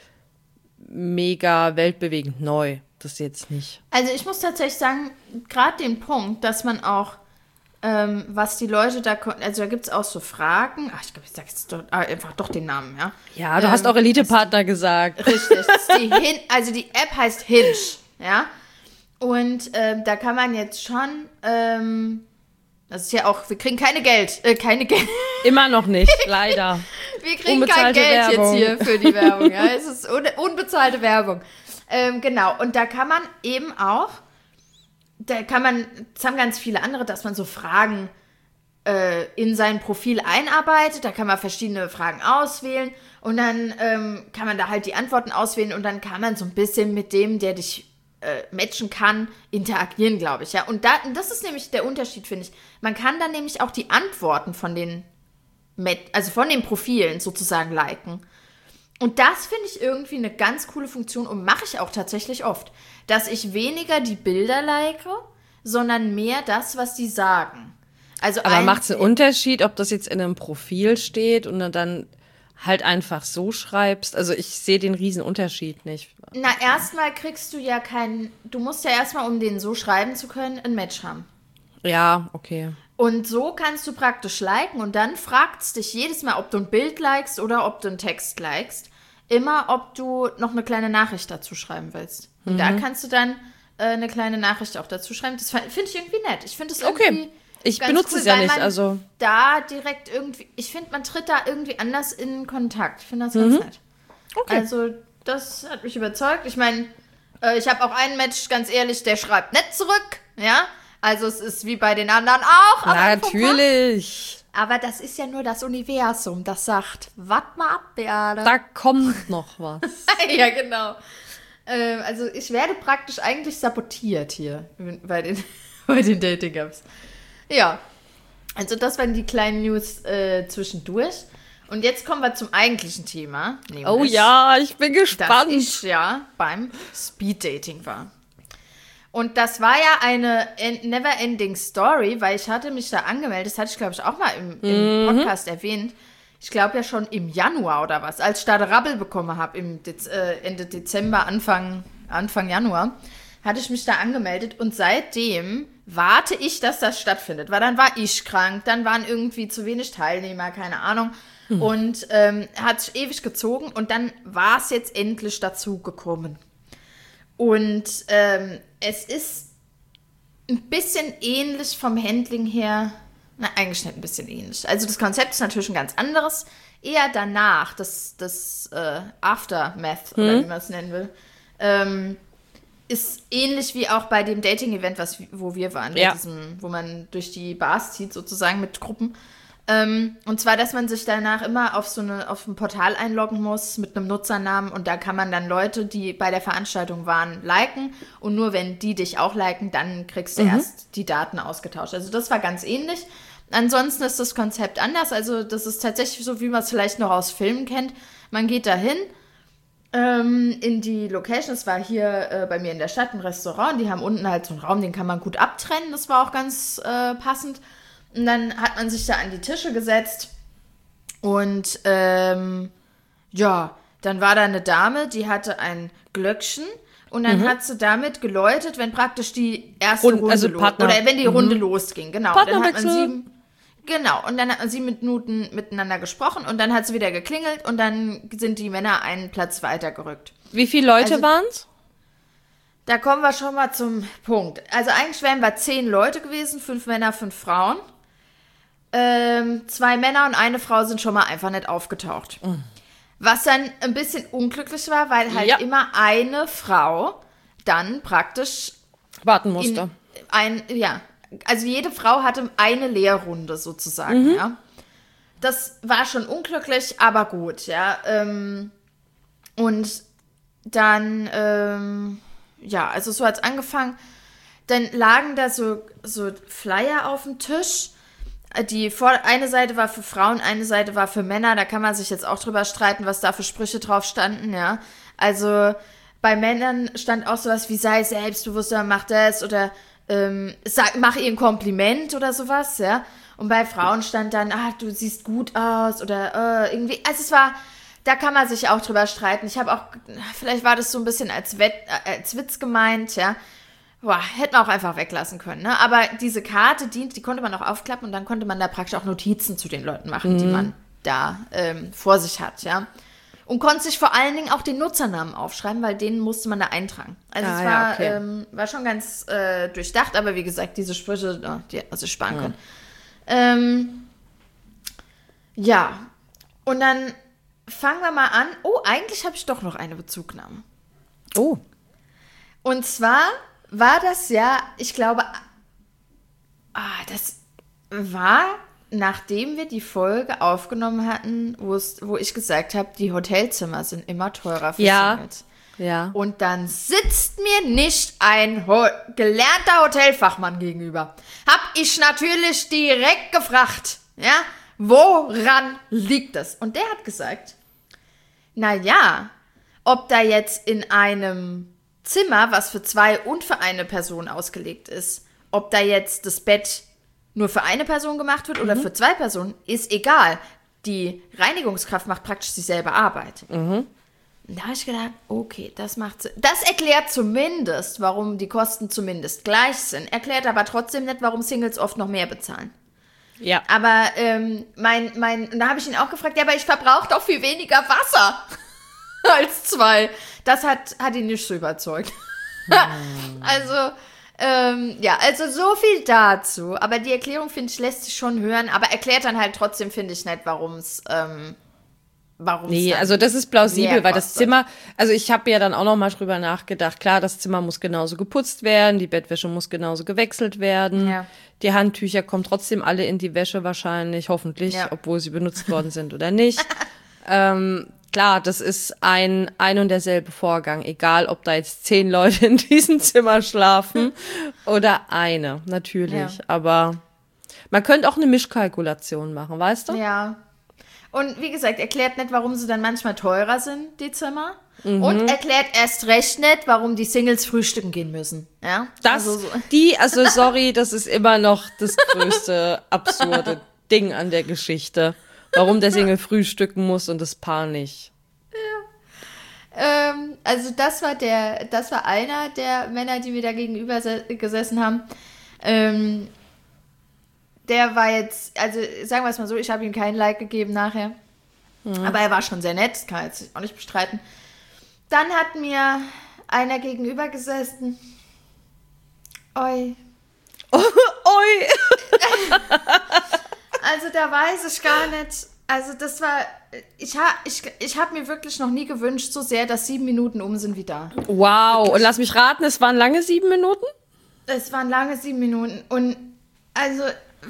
mega weltbewegend neu. Das jetzt nicht. Also ich muss tatsächlich sagen, gerade den Punkt, dass man auch, was die Leute da, also da gibt es auch so Fragen, ich glaube, ich sage jetzt einfach doch den Namen, ja. Ja, du hast auch Elite-Partner gesagt. Richtig, also die App heißt Hinge, ja. Und da kann man jetzt schon, das ist ja auch, wir kriegen keine Geld. Immer noch nicht, leider. Wir kriegen kein Geld Werbung. Jetzt hier für die Werbung, ja. Es ist unbezahlte Werbung. Genau, und da kann man eben auch, das haben ganz viele andere, dass man so Fragen in sein Profil einarbeitet, da kann man verschiedene Fragen auswählen und dann kann man da halt die Antworten auswählen und dann kann man so ein bisschen mit dem, der dich matchen kann, interagieren, glaube ich, ja. Und das ist nämlich der Unterschied, finde ich. Man kann dann nämlich auch die Antworten von den Profilen sozusagen liken. Und das finde ich irgendwie eine ganz coole Funktion und mache ich auch tatsächlich oft, dass ich weniger die Bilder like, sondern mehr das, was die sagen. Also aber macht es einen Unterschied, ob das jetzt in einem Profil steht und dann halt einfach so schreibst? Also ich sehe den riesen Unterschied nicht. Na, erstmal kriegst du ja du musst ja erstmal, um den so schreiben zu können, ein Match haben. Ja, okay. Und so kannst du praktisch liken und dann fragt es dich jedes Mal, ob du ein Bild likest oder ob du einen Text likest, immer, ob du noch eine kleine Nachricht dazu schreiben willst. Und da kannst du dann eine kleine Nachricht auch dazu schreiben. Das finde ich irgendwie nett. Ich finde es irgendwie ich benutze cool, es ja nicht, also da direkt irgendwie, ich finde, man tritt da irgendwie anders in Kontakt. Ich finde das ganz nett. Okay. Also das hat mich überzeugt. Ich meine, ich habe auch einen Match, ganz ehrlich, der schreibt nicht zurück, ja. Also es ist wie bei den anderen auch. Natürlich. Aber das ist ja nur das Universum, das sagt, wart mal ab, Beate. Da kommt noch was. Ja, genau. Also ich werde praktisch eigentlich sabotiert hier bei den Dating-Apps. Ja, also das waren die kleinen News zwischendurch. Und jetzt kommen wir zum eigentlichen Thema. Oh ja, ich bin gespannt. Dass ich ja beim Speed-Dating war. Und das war ja eine never-ending Story, weil ich hatte mich da angemeldet, das hatte ich, glaube ich, auch mal im Podcast erwähnt. Ich glaube ja schon im Januar oder was, als ich da Rabbel bekommen habe, Ende Dezember, Anfang Januar, hatte ich mich da angemeldet und seitdem warte ich, dass das stattfindet. Weil dann war ich krank, dann waren irgendwie zu wenig Teilnehmer, keine Ahnung. Und hat sich ewig gezogen und dann war es jetzt endlich dazu gekommen. Und es ist ein bisschen ähnlich vom Handling her. Na, eigentlich nicht ein bisschen ähnlich. Also das Konzept ist natürlich ein ganz anderes. Eher danach, das Aftermath, oder wie man es nennen will, ist ähnlich wie auch bei dem Dating-Event, wo wir waren. Ja. Wo man durch die Bars zieht, sozusagen mit Gruppen. Und zwar, dass man sich danach immer auf ein Portal einloggen muss mit einem Nutzernamen und da kann man dann Leute, die bei der Veranstaltung waren, liken und nur wenn die dich auch liken, dann kriegst du erst die Daten ausgetauscht. Also das war ganz ähnlich. Ansonsten ist das Konzept anders. Also das ist tatsächlich so, wie man es vielleicht noch aus Filmen kennt. Man geht dahin in die Location. Es war hier bei mir in der Stadt ein Restaurant. Die haben unten halt so einen Raum, den kann man gut abtrennen. Das war auch ganz passend. Und dann hat man sich da an die Tische gesetzt und ja, dann war da eine Dame, die hatte ein Glöckchen und dann hat sie damit geläutet, wenn praktisch die erste Runde also oder wenn die Runde losging. Genau. Partnerwechsel. Und dann hat man 7 Minuten miteinander gesprochen und dann hat sie wieder geklingelt und dann sind die Männer einen Platz weiter gerückt. Wie viele Leute waren's? Da kommen wir schon mal zum Punkt. Also eigentlich wären wir 10 Leute gewesen, 5 Männer, 5 Frauen. 2 Männer und eine Frau sind schon mal einfach nicht aufgetaucht. Was dann ein bisschen unglücklich war, weil halt immer eine Frau dann praktisch warten musste. Also jede Frau hatte eine Lehrrunde sozusagen, ja. Das war schon unglücklich, aber gut, ja. Und dann, also so hat's angefangen. Dann lagen da so Flyer auf dem Tisch. Eine Seite war für Frauen, eine Seite war für Männer. Da kann man sich jetzt auch drüber streiten, was da für Sprüche drauf standen, ja. Also bei Männern stand auch sowas wie sei selbstbewusster, mach das oder mach ihr ein Kompliment oder sowas, ja. Und bei Frauen stand dann, du siehst gut aus oder irgendwie, also da kann man sich auch drüber streiten. Ich habe auch, vielleicht war das so ein bisschen als Witz gemeint, ja. Boah, hätten wir auch einfach weglassen können, ne? Aber diese Karte, die konnte man auch aufklappen und dann konnte man da praktisch auch Notizen zu den Leuten machen, die man da vor sich hat, ja. Und konnte sich vor allen Dingen auch den Nutzernamen aufschreiben, weil den musste man da eintragen. Also es war schon ganz durchdacht, aber wie gesagt, diese Sprüche, die hätte man sich sparen können. Ja, und dann fangen wir mal an. Oh, eigentlich habe ich doch noch eine Bezugnahme. Oh. Und zwar war das ja, ich glaube, das war, nachdem wir die Folge aufgenommen hatten, wo ich gesagt habe, die Hotelzimmer sind immer teurer für Singles. Ja. Und dann sitzt mir nicht ein gelernter Hotelfachmann gegenüber. Hab ich natürlich direkt gefragt, ja, woran liegt das? Und der hat gesagt, ob da jetzt in einem Zimmer, was für 2 und für eine Person ausgelegt ist, ob da jetzt das Bett nur für eine Person gemacht wird oder für 2 Personen, ist egal. Die Reinigungskraft macht praktisch dieselbe Arbeit. Und da habe ich gedacht, okay, das macht Sinn. Das erklärt zumindest, warum die Kosten zumindest gleich sind. Erklärt aber trotzdem nicht, warum Singles oft noch mehr bezahlen. Ja. Aber da habe ich ihn auch gefragt, aber ich verbrauche doch viel weniger Wasser als 2. Das hat ihn nicht so überzeugt. Also so viel dazu. Aber die Erklärung, finde ich, lässt sich schon hören. Aber erklärt dann halt trotzdem, finde ich, nicht, warum es also das ist plausibel, weil das Zimmer, also ich habe ja dann auch noch mal drüber nachgedacht, klar, das Zimmer muss genauso geputzt werden, die Bettwäsche muss genauso gewechselt werden, die Handtücher kommen trotzdem alle in die Wäsche wahrscheinlich, hoffentlich, obwohl sie benutzt worden sind oder nicht. Klar, das ist ein und derselbe Vorgang, egal ob da jetzt 10 Leute in diesem Zimmer schlafen oder eine, natürlich. Aber man könnte auch eine Mischkalkulation machen, weißt du? Ja. Und wie gesagt, erklärt nicht, warum sie dann manchmal teurer sind, die Zimmer. Und erklärt erst recht nicht, warum die Singles frühstücken gehen müssen. Ja? Sorry, das ist immer noch das größte absurde Ding an der Geschichte. Warum der Single frühstücken muss und das Paar nicht. Ja. Also das war einer der Männer, die mir da gegenüber gesessen haben. Der war jetzt, also sagen wir es mal so, ich habe ihm keinen Like gegeben nachher. Aber er war schon sehr nett, das kann ich jetzt auch nicht bestreiten. Dann hat mir einer gegenüber gesessen. Oi. Oi. Also da weiß ich gar nicht. Also das war, ich hab mir wirklich noch nie gewünscht so sehr, dass 7 Minuten um sind wie da. Wow. Wirklich. Und lass mich raten, es waren lange 7 Minuten? Es waren lange 7 Minuten. Und also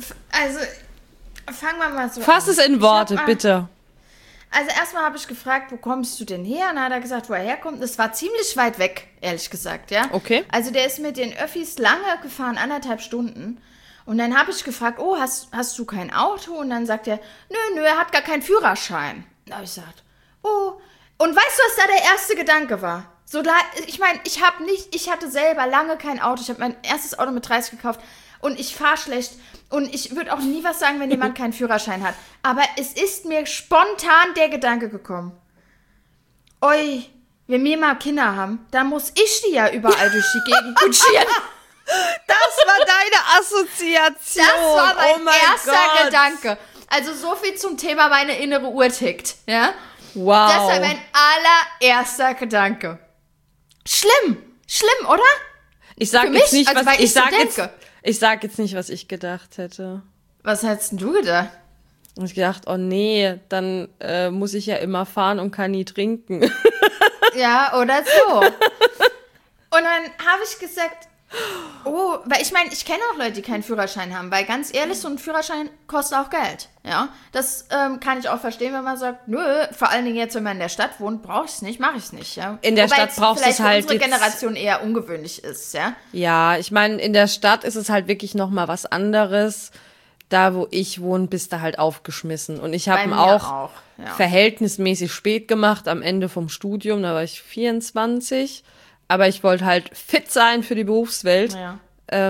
fangen wir mal so Fass an. Es in Worte, bitte. Also erstmal habe ich gefragt, wo kommst du denn her? Und dann hat er gesagt, wo er herkommt. Das war ziemlich weit weg, ehrlich gesagt, ja. Okay. Also der ist mit den Öffis lange gefahren, 1,5 Stunden. Und dann habe ich gefragt, oh, hast du kein Auto? Und dann sagt er, nö, er hat gar keinen Führerschein. Da habe ich gesagt, oh. Und weißt du, was da der erste Gedanke war? So, ich meine, ich hatte selber lange kein Auto. Ich habe mein erstes Auto mit 30 gekauft und ich fahre schlecht. Und ich würde auch nie was sagen, wenn jemand keinen Führerschein hat. Aber es ist mir spontan der Gedanke gekommen. Oi, wenn wir mal Kinder haben, dann muss ich die ja überall durch die Gegend kutschieren. Das war deine Assoziation. Das war oh mein erster Gott. Gedanke. Also so viel zum Thema, meine innere Uhr tickt. Ja? Wow. Das war mein allererster Gedanke. Schlimm, oder? Ich sag Für jetzt mich, nicht, also was weil ich ich so sag jetzt. denke. Ich sag jetzt nicht, was ich gedacht hätte. Was hättest denn du gedacht? Und ich gedacht, oh nee, dann muss ich ja immer fahren und kann nie trinken. Ja, oder so. Und dann habe ich gesagt, oh, weil ich meine, ich kenne auch Leute, die keinen Führerschein haben, weil ganz ehrlich, so ein Führerschein kostet auch Geld. Ja, das kann ich auch verstehen, wenn man sagt, nö, vor allen Dingen jetzt, wenn man in der Stadt wohnt, brauche ich es nicht, mache ich es nicht. Ja? In der Stadt brauchst du es halt für unsere jetzt- Generation eher ungewöhnlich ist, ja. Ja, ich meine, in der Stadt ist es halt wirklich noch mal was anderes. Da, wo ich wohne, bist du halt aufgeschmissen. Und ich habe Bei ihn mir auch ja. verhältnismäßig spät gemacht, am Ende vom Studium. Da war ich 24. Aber ich wollte halt fit sein für die Berufswelt. Ja.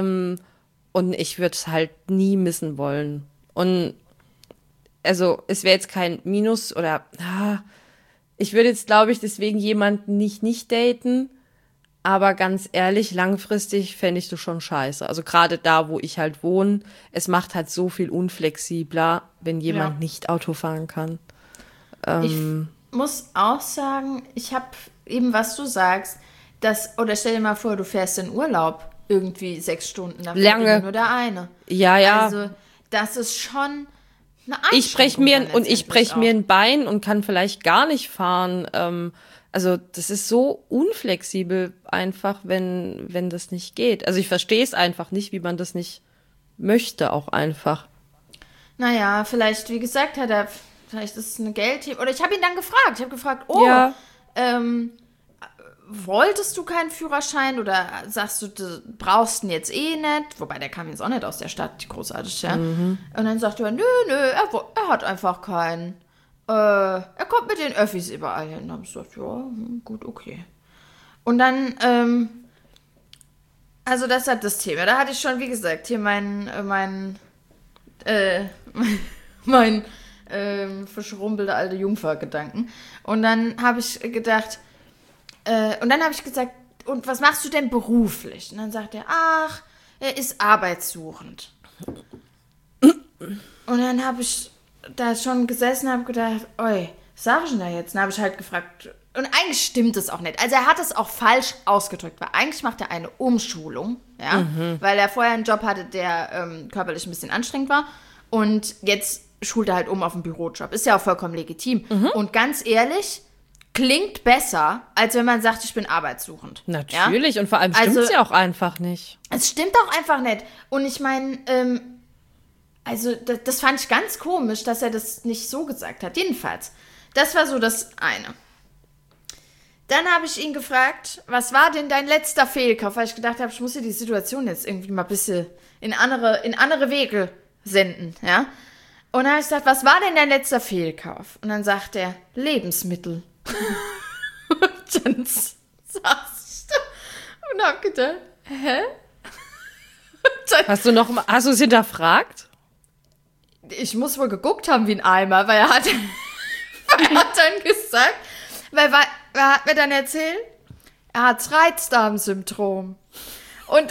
Und ich würde es halt nie missen wollen. Und also es wäre jetzt kein Minus oder ich würde jetzt, glaube ich, deswegen jemanden nicht daten. Aber ganz ehrlich, langfristig fände ich das schon scheiße. Also gerade da, wo ich halt wohne, es macht halt so viel unflexibler, wenn jemand nicht Auto fahren kann. Ich muss auch sagen, ich habe eben, was du sagst, oder stell dir mal vor, du fährst in Urlaub irgendwie 6 Stunden, dafür Lange. nur der eine. Ja. Also, das ist schon eine Einschränkung. Ich breche mir dann letztendlich mir auch. ein Bein und kann vielleicht gar nicht fahren. Also das ist so unflexibel einfach, wenn das nicht geht. Also ich verstehe es einfach nicht, wie man das nicht möchte auch einfach. Naja, vielleicht, wie gesagt, vielleicht ist es eine Geldthema. Oder ich habe ihn dann gefragt, Ja. Wolltest du keinen Führerschein oder sagst du brauchst ihn jetzt eh nicht? Wobei, der kam jetzt auch nicht aus der Stadt, großartig, ja. Und dann sagt er, nö, er hat einfach keinen. Er kommt mit den Öffis überall hin. Dann habe ich gesagt, ja, gut, okay. Und dann, also das hat das Thema. Da hatte ich schon, wie gesagt, hier mein verschrumpelte alte Jungfer-Gedanken. Und dann habe ich gedacht, gesagt, und was machst du denn beruflich? Und dann sagt er, ach, er ist arbeitssuchend. Und dann habe ich da schon gesessen und habe gedacht, oi, was sag ich denn da jetzt? Dann habe ich halt gefragt, und eigentlich stimmt es auch nicht. Also er hat es auch falsch ausgedrückt, weil eigentlich macht er eine Umschulung, ja, weil er vorher einen Job hatte, der körperlich ein bisschen anstrengend war und jetzt schult er halt um auf einen Bürojob. Ist ja auch vollkommen legitim. Und ganz ehrlich, klingt besser, als wenn man sagt, ich bin arbeitssuchend. Natürlich, ja? und vor allem stimmt es Also- ja auch einfach nicht. Es stimmt auch einfach nicht. Und ich meine, also das fand ich ganz komisch, dass er das nicht so gesagt hat. Jedenfalls, das war so das eine. Dann habe ich ihn gefragt, was war denn dein letzter Fehlkauf? Weil ich gedacht habe, ich muss hier die Situation jetzt irgendwie mal ein bisschen in andere Wege senden, ja. Und dann habe ich gesagt, was war denn dein letzter Fehlkauf? Und dann sagt er, Lebensmittel. Und dann saß ich da und habe gedacht, hä? Hast du es hinterfragt? Ich muss wohl geguckt haben wie ein Eimer, weil er hat dann gesagt, weil er hat mir dann erzählt, er hat Reizdarmsyndrom. Und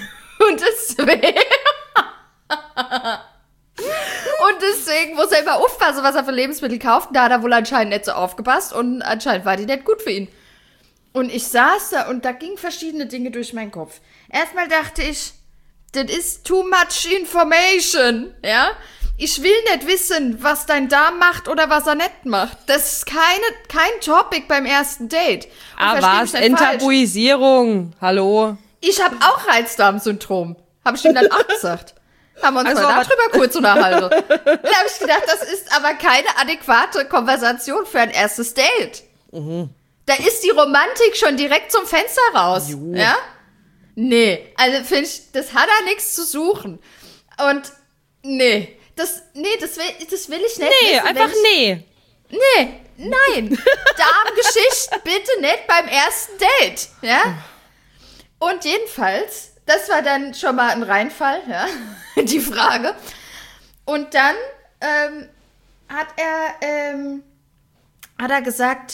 deswegen muss er immer aufpassen, was er für Lebensmittel kauft. Da hat er wohl anscheinend nicht so aufgepasst und anscheinend war die nicht gut für ihn. Und ich saß da und da gingen verschiedene Dinge durch meinen Kopf. Erstmal dachte ich, das ist too much information, ja? Ich will nicht wissen, was dein Darm macht oder was er nicht macht. Das ist kein Topic beim ersten Date. Und Ah, versteh was? mich nicht falsch. Enttabuisierung. Hallo? Ich habe auch Reizdarmsyndrom. Habe ich ihm dann auch gesagt. Haben wir uns Also, mal aber- darüber kurz unterhalten. Dann habe ich gedacht, das ist aber keine adäquate Konversation für ein erstes Date. Da ist die Romantik schon direkt zum Fenster raus. Jo. Ja? Nee, also finde ich, das hat da nichts zu suchen. Und das will ich nicht. Nee, wissen, einfach wenn ich, nee. nein. Darmgeschichten bitte nicht beim ersten Date. Ja? Und jedenfalls, das war dann schon mal ein Reinfall, ja, die Frage. Und dann hat er gesagt,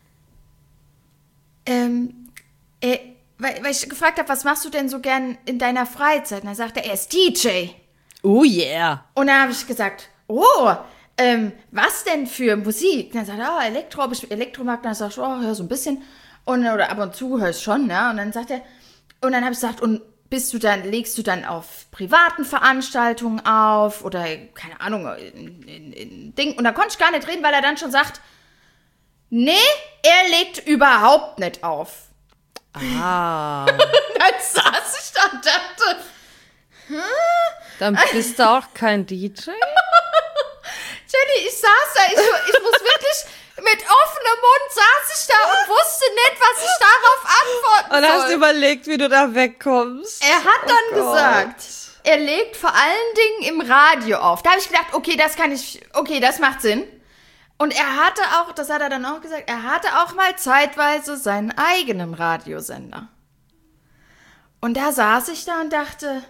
weil ich gefragt habe, was machst du denn so gern in deiner Freizeit? Und dann sagt er ist DJ. Oh yeah. Und dann habe ich gesagt, was denn für Musik? Und dann sagt er, Elektro, ob ich Elektro mag. Und dann sag ich, hör so ein bisschen. Oder ab und zu höre ich schon, ja. Und dann sagt er, und dann habe ich gesagt, und legst du dann auf privaten Veranstaltungen auf oder, keine Ahnung, in Ding. Und da konnte ich gar nicht reden, weil er dann schon sagt, nee, er legt überhaupt nicht auf. Ah. Dann saß ich da und dachte, Dann bist du auch kein DJ? Jenny, ich saß da, ich muss wirklich, mit offenem Mund saß ich da und wusste nicht, was ich darauf antworten soll. Und hast überlegt, wie du da wegkommst. Er hat dann gesagt, er legt vor allen Dingen im Radio auf. Da habe ich gedacht, okay, das macht Sinn. Und er hatte auch, das hat er dann auch gesagt, er hatte auch mal zeitweise seinen eigenen Radiosender. Und da saß ich da und dachte,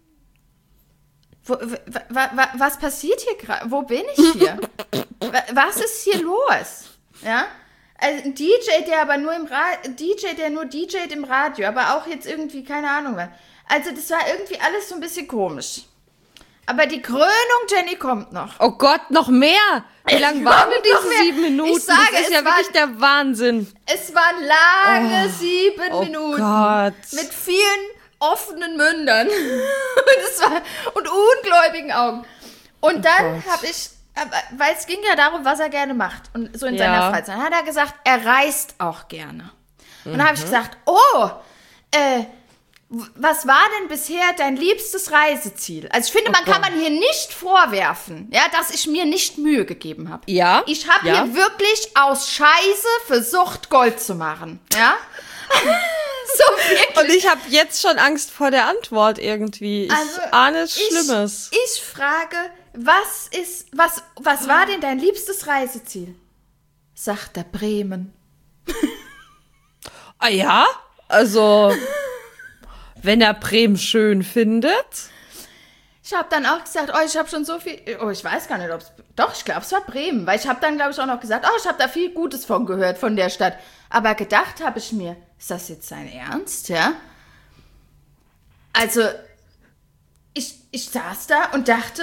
was passiert hier gerade? Wo bin ich hier? Was ist hier los? Ja? Also ein DJ, der aber nur nur DJt im Radio, aber auch jetzt irgendwie, keine Ahnung was. Also das war irgendwie alles so ein bisschen komisch. Aber die Krönung, Jenny, kommt noch. Oh Gott, noch mehr! Wie lang waren denn diese 7 Minuten? Ich sage, das ist ja wirklich der Wahnsinn. Es waren lange 7 Minuten. Oh Gott. Mit vielen offenen Mündern. und ungläubigen Augen. Und dann habe ich, weil es ging ja darum, was er gerne macht. Und so in seiner Freizeit. Dann hat er gesagt, er reist auch gerne. Und dann habe ich gesagt, was war denn bisher dein liebstes Reiseziel? Also ich finde, kann man hier nicht vorwerfen, ja, dass ich mir nicht Mühe gegeben habe. Ja. Ich habe hier wirklich aus Scheiße versucht, Gold zu machen, ja. So wirklich. Und ich habe jetzt schon Angst vor der Antwort irgendwie. Ich ahne Schlimmes. Ich frage, was war denn dein liebstes Reiseziel? Sagt er Bremen. Ah ja? Also, wenn er Bremen schön findet. Ich habe dann auch gesagt, ich habe schon so viel, ich weiß gar nicht, doch, ich glaube, es war Bremen, weil ich habe dann, glaube ich, auch noch gesagt, ich habe da viel Gutes von gehört, von der Stadt. Aber gedacht habe ich mir, ist das jetzt sein Ernst, ja? Also, ich saß da und dachte,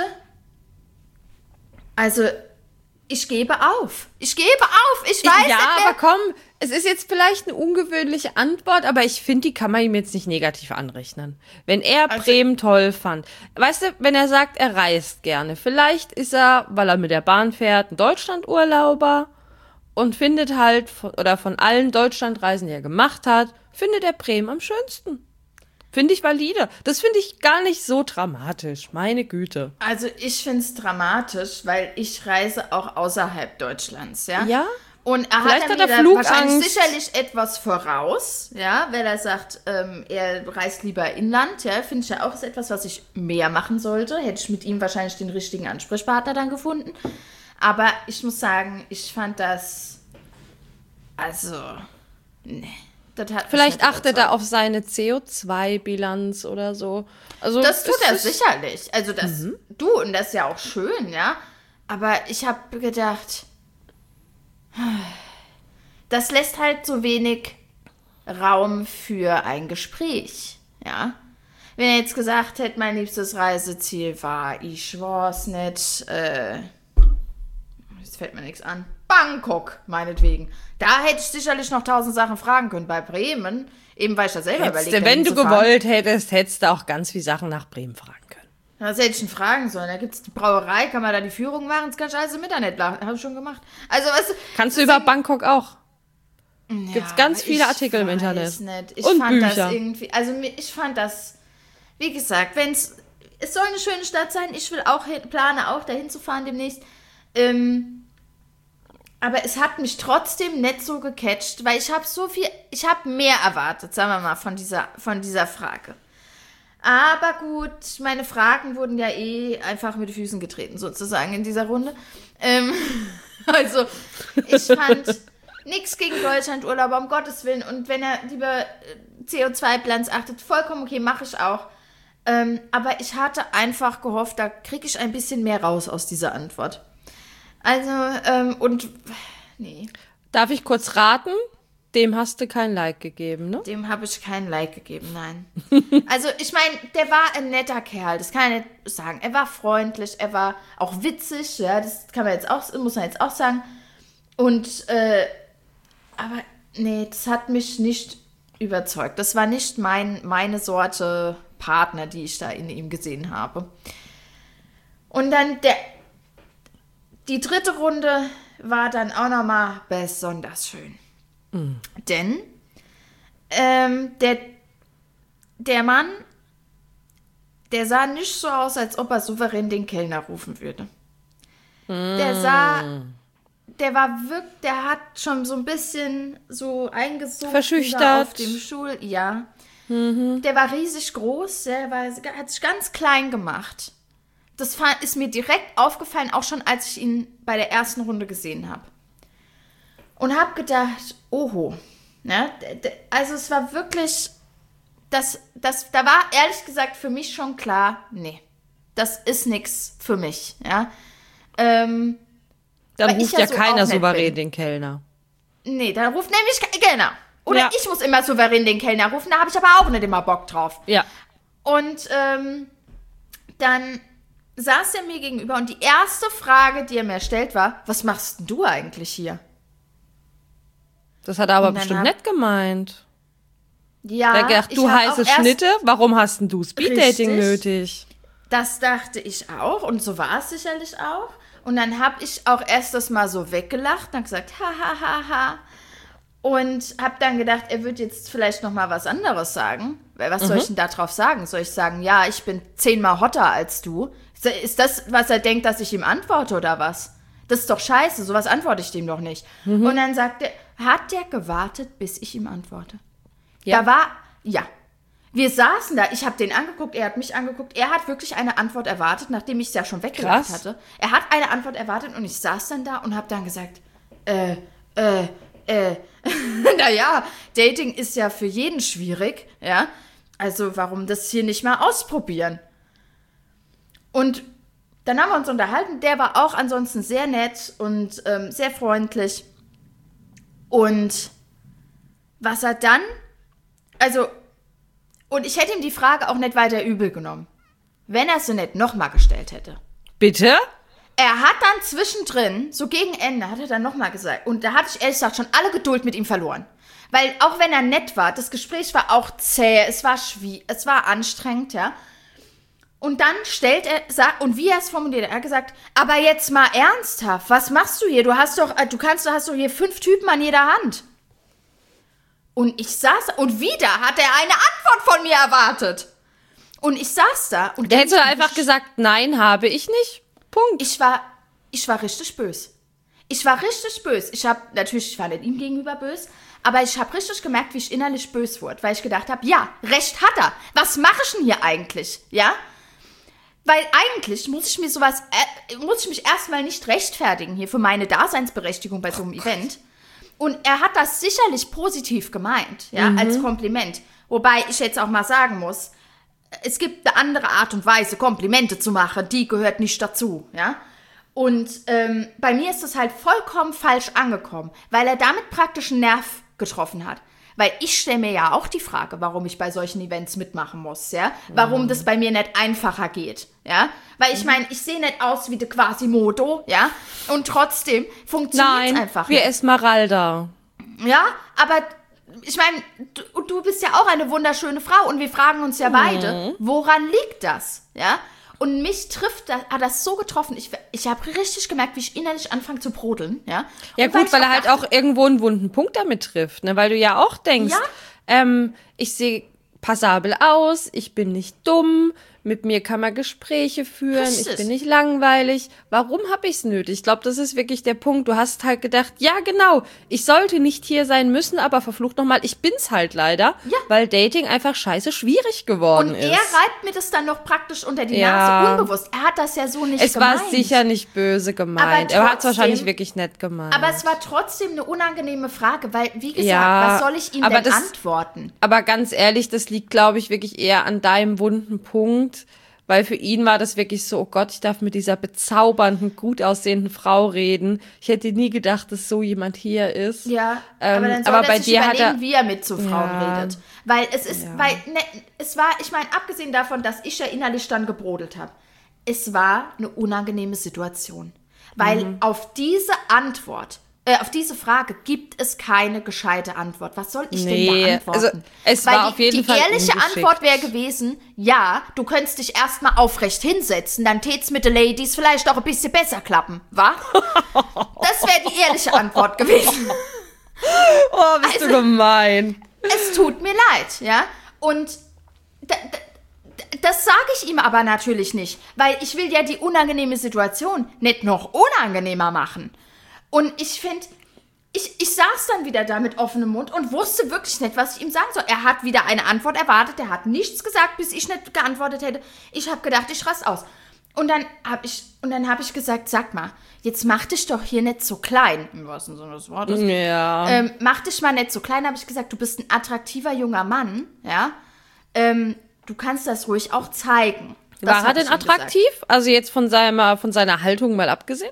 also, ich gebe auf. Ich weiß Ja, nicht mehr. aber komm, es ist jetzt vielleicht eine ungewöhnliche Antwort, aber ich finde, die kann man ihm jetzt nicht negativ anrechnen. Wenn er Bremen toll fand. Weißt du, wenn er sagt, er reist gerne, vielleicht ist er, weil er mit der Bahn fährt, ein Deutschlandurlauber und findet halt, von allen Deutschlandreisen, die er gemacht hat, findet er Bremen am schönsten. Finde ich valide. Das finde ich gar nicht so dramatisch. Meine Güte. Also ich finde es dramatisch, weil ich reise auch außerhalb Deutschlands, ja? Ja? Und Vielleicht hat er mir Flugangst. wahrscheinlich sicherlich etwas voraus, ja, weil er sagt, er reist lieber inland, ja, finde ich ja auch, ist etwas, was ich mehr machen sollte. Hätte ich mit ihm wahrscheinlich den richtigen Ansprechpartner dann gefunden. Aber ich muss sagen, ich fand das, nee. Vielleicht achtet er auf seine CO2-Bilanz oder so. Also das tut er sicherlich. Also und das ist ja auch schön, ja. Aber ich habe gedacht, das lässt halt so wenig Raum für ein Gespräch, ja. Wenn er jetzt gesagt hätte, mein liebstes Reiseziel war, ich weiß nicht, jetzt fällt mir nichts an, Bangkok, meinetwegen. Da hätte ich sicherlich noch 1000 Sachen fragen können. Bei Bremen, eben weil ich das selber überlegt habe. Wenn du gewollt hättest du auch ganz viele Sachen nach Bremen fragen können. Was hätte ich denn fragen sollen? Da gibt es die Brauerei, kann man da die Führung machen? Das kann ich alles im Internet machen. Habe ich schon gemacht. Also, weißt du, kannst du über Bangkok auch. Ja, Gibt's ganz viele Artikel im Internet. Nicht. Und fand Bücher. Das irgendwie, ich fand das, wie gesagt, es soll eine schöne Stadt sein. Ich plane auch dahin zu fahren demnächst. Aber es hat mich trotzdem nicht so gecatcht, weil ich habe mehr erwartet, sagen wir mal, von dieser Frage. Aber gut, meine Fragen wurden ja einfach mit Füßen getreten, sozusagen, in dieser Runde. Also, ich fand, Nichts gegen Deutschlandurlauber, um Gottes Willen. Und wenn er lieber CO2-Bilanz achtet, vollkommen okay, mache ich auch. Aber ich hatte einfach gehofft, da kriege ich ein bisschen mehr raus aus dieser Antwort. Also, nee. Darf ich kurz raten? Dem hast du kein Like gegeben, ne? Dem habe ich kein Like gegeben, nein. Also, ich meine, der war ein netter Kerl, das kann ich nicht sagen. Er war freundlich, er war auch witzig, ja, das kann man jetzt auch, muss man jetzt auch sagen. Und, aber nee, das hat mich nicht überzeugt. Das war nicht meine Sorte Partner, die ich da in ihm gesehen habe. Und dann die dritte Runde war dann auch nochmal besonders schön. Mhm. Denn der Mann, der sah nicht so aus, als ob er souverän den Kellner rufen würde. Der hat schon so ein bisschen so eingesunken. Verschüchtert. Auf dem Stuhl, ja. Mhm. Der war riesig groß, hat sich ganz klein gemacht. Das ist mir direkt aufgefallen, auch schon als ich ihn bei der ersten Runde gesehen habe. Und habe gedacht, oho. Ne? Also es war wirklich, da war ehrlich gesagt für mich schon klar, nee, das ist nichts für mich. Ja? Dann ruft ja keiner souverän den Kellner. Nee, dann ruft nämlich Kellner. Oder ich muss immer souverän den Kellner rufen, da habe ich aber auch nicht immer Bock drauf. Ja. Und dann saß er mir gegenüber und die erste Frage, die er mir stellt, war, was machst denn du eigentlich hier? Das hat er aber bestimmt nett gemeint. Ja. Er hat gedacht, du heiße Schnitte, warum hast denn du Speeddating nötig? Das dachte ich auch und so war es sicherlich auch. Und dann habe ich auch erst das mal so weggelacht und gesagt, ha, ha, ha, ha. Und habe dann gedacht, er wird jetzt vielleicht noch mal was anderes sagen. Weil was soll ich denn da drauf sagen? Soll ich sagen, ja, ich bin 10-mal hotter als du? Ist das, was er denkt, dass ich ihm antworte oder was? Das ist doch scheiße, sowas antworte ich dem doch nicht. Mhm. Und dann sagte er, hat der gewartet, bis ich ihm antworte? Ja. Wir saßen da, ich habe den angeguckt, er hat mich angeguckt. Er hat wirklich eine Antwort erwartet, nachdem ich es ja schon weggelacht hatte. Er hat eine Antwort erwartet und ich saß dann da und habe dann gesagt, naja, Dating ist ja für jeden schwierig, ja. Also warum das hier nicht mal ausprobieren? Und dann haben wir uns unterhalten. Der war auch ansonsten sehr nett und sehr freundlich. Und was er dann, und ich hätte ihm die Frage auch nicht weiter übel genommen, wenn er es so nett nochmal gestellt hätte. Bitte? Er hat dann zwischendrin, so gegen Ende, hat er dann nochmal gesagt, und da hatte ich ehrlich gesagt schon alle Geduld mit ihm verloren. Weil auch wenn er nett war, das Gespräch war auch zäh, es war schwierig, es war anstrengend, ja. Und dann und wie er es formuliert, er hat gesagt, aber jetzt mal ernsthaft, was machst du hier? Du hast doch hier 5 Typen an jeder Hand. Und ich saß, und wieder hat er eine Antwort von mir erwartet. Und ich saß da. Und der hätte einfach gesagt, nein, habe ich nicht. Punkt. Ich war richtig böse. Ich war nicht ihm gegenüber böse, aber ich habe richtig gemerkt, wie ich innerlich böse wurde, weil ich gedacht habe, ja, recht hat er. Was mache ich denn hier eigentlich? Ja? Weil eigentlich muss ich mich erstmal nicht rechtfertigen hier für meine Daseinsberechtigung bei so einem Event. Und er hat das sicherlich positiv gemeint, ja, als Kompliment. Wobei ich jetzt auch mal sagen muss, es gibt eine andere Art und Weise, Komplimente zu machen, die gehört nicht dazu, ja. Und bei mir ist das halt vollkommen falsch angekommen, weil er damit praktisch einen Nerv getroffen hat. Weil ich stelle mir ja auch die Frage, warum ich bei solchen Events mitmachen muss, ja. Warum das bei mir nicht einfacher geht, ja. Weil ich meine, ich sehe nicht aus wie der Quasimodo, ja. Und trotzdem funktioniert es einfach nicht. Wie Esmeralda. Ja, aber ich meine, du bist ja auch eine wunderschöne Frau und wir fragen uns ja beide, woran liegt das, ja? Und mich hat das so getroffen. Ich habe richtig gemerkt, wie ich innerlich anfange zu brodeln. Ja, ja gut, weil er halt auch irgendwo einen wunden Punkt damit trifft. Ne? Weil du ja auch denkst, ich sehe passabel aus, ich bin nicht dumm, mit mir kann man Gespräche führen, Richtig. ich bin nicht langweilig. Warum habe ich es nötig? Ich glaube, das ist wirklich der Punkt. Du hast halt gedacht, ja genau, ich sollte nicht hier sein müssen, aber verflucht nochmal, ich bin's halt leider, weil Dating einfach scheiße schwierig geworden Und ist. er reibt mir das dann noch praktisch unter die Ja. Nase, unbewusst. Er hat das ja so nicht Es gemeint. war sicher nicht böse gemeint. Er hat es trotzdem- wahrscheinlich wirklich nett gemeint. Aber es war trotzdem eine unangenehme Frage, weil, wie gesagt, Ja, was soll ich ihm aber denn das- antworten? Aber ganz ehrlich, das liegt, glaube ich, wirklich eher an deinem wunden Punkt, weil für ihn war das wirklich so, oh Gott, ich darf mit dieser bezaubernden, gut aussehenden Frau reden. Ich hätte nie gedacht, dass so jemand hier ist. Ja, aber dann soll aber er bei sich dir hat überlegen, er- wie er mit so Frauen Ja. redet. Weil es ist, weil, ne, es war, ich meine, abgesehen davon, dass ich ja innerlich dann gebrodelt habe, es war eine unangenehme Situation. Weil auf diese Antwort, auf diese Frage gibt es keine gescheite Antwort. Was soll ich denn da antworten? also es Weil war auf jeden Fall die ehrliche ungeschickt. Antwort wäre gewesen, ja, du könntest dich erstmal aufrecht hinsetzen, dann tät's mit den Ladies vielleicht auch ein bisschen besser klappen, wa? Das wäre die ehrliche Antwort gewesen. Oh, bist du gemein. Es tut mir leid, ja? Und das sage ich ihm aber natürlich nicht, weil ich will ja die unangenehme Situation nicht noch unangenehmer machen. Und ich finde, ich saß dann wieder da mit offenem Mund und wusste wirklich nicht, was ich ihm sagen soll. Er hat wieder eine Antwort erwartet, er hat nichts gesagt, bis ich nicht geantwortet hätte. Ich habe gedacht, ich raste aus. Und dann habe ich gesagt, sag mal, jetzt mach dich doch hier nicht so klein, im wahrsten Sinne des Wortes. Ja. Mach dich mal nicht so klein, habe ich gesagt, du bist ein attraktiver junger Mann, ja. Du kannst das ruhig auch zeigen. Das War er hab denn ich ihm attraktiv? Also jetzt von seiner Haltung mal abgesehen?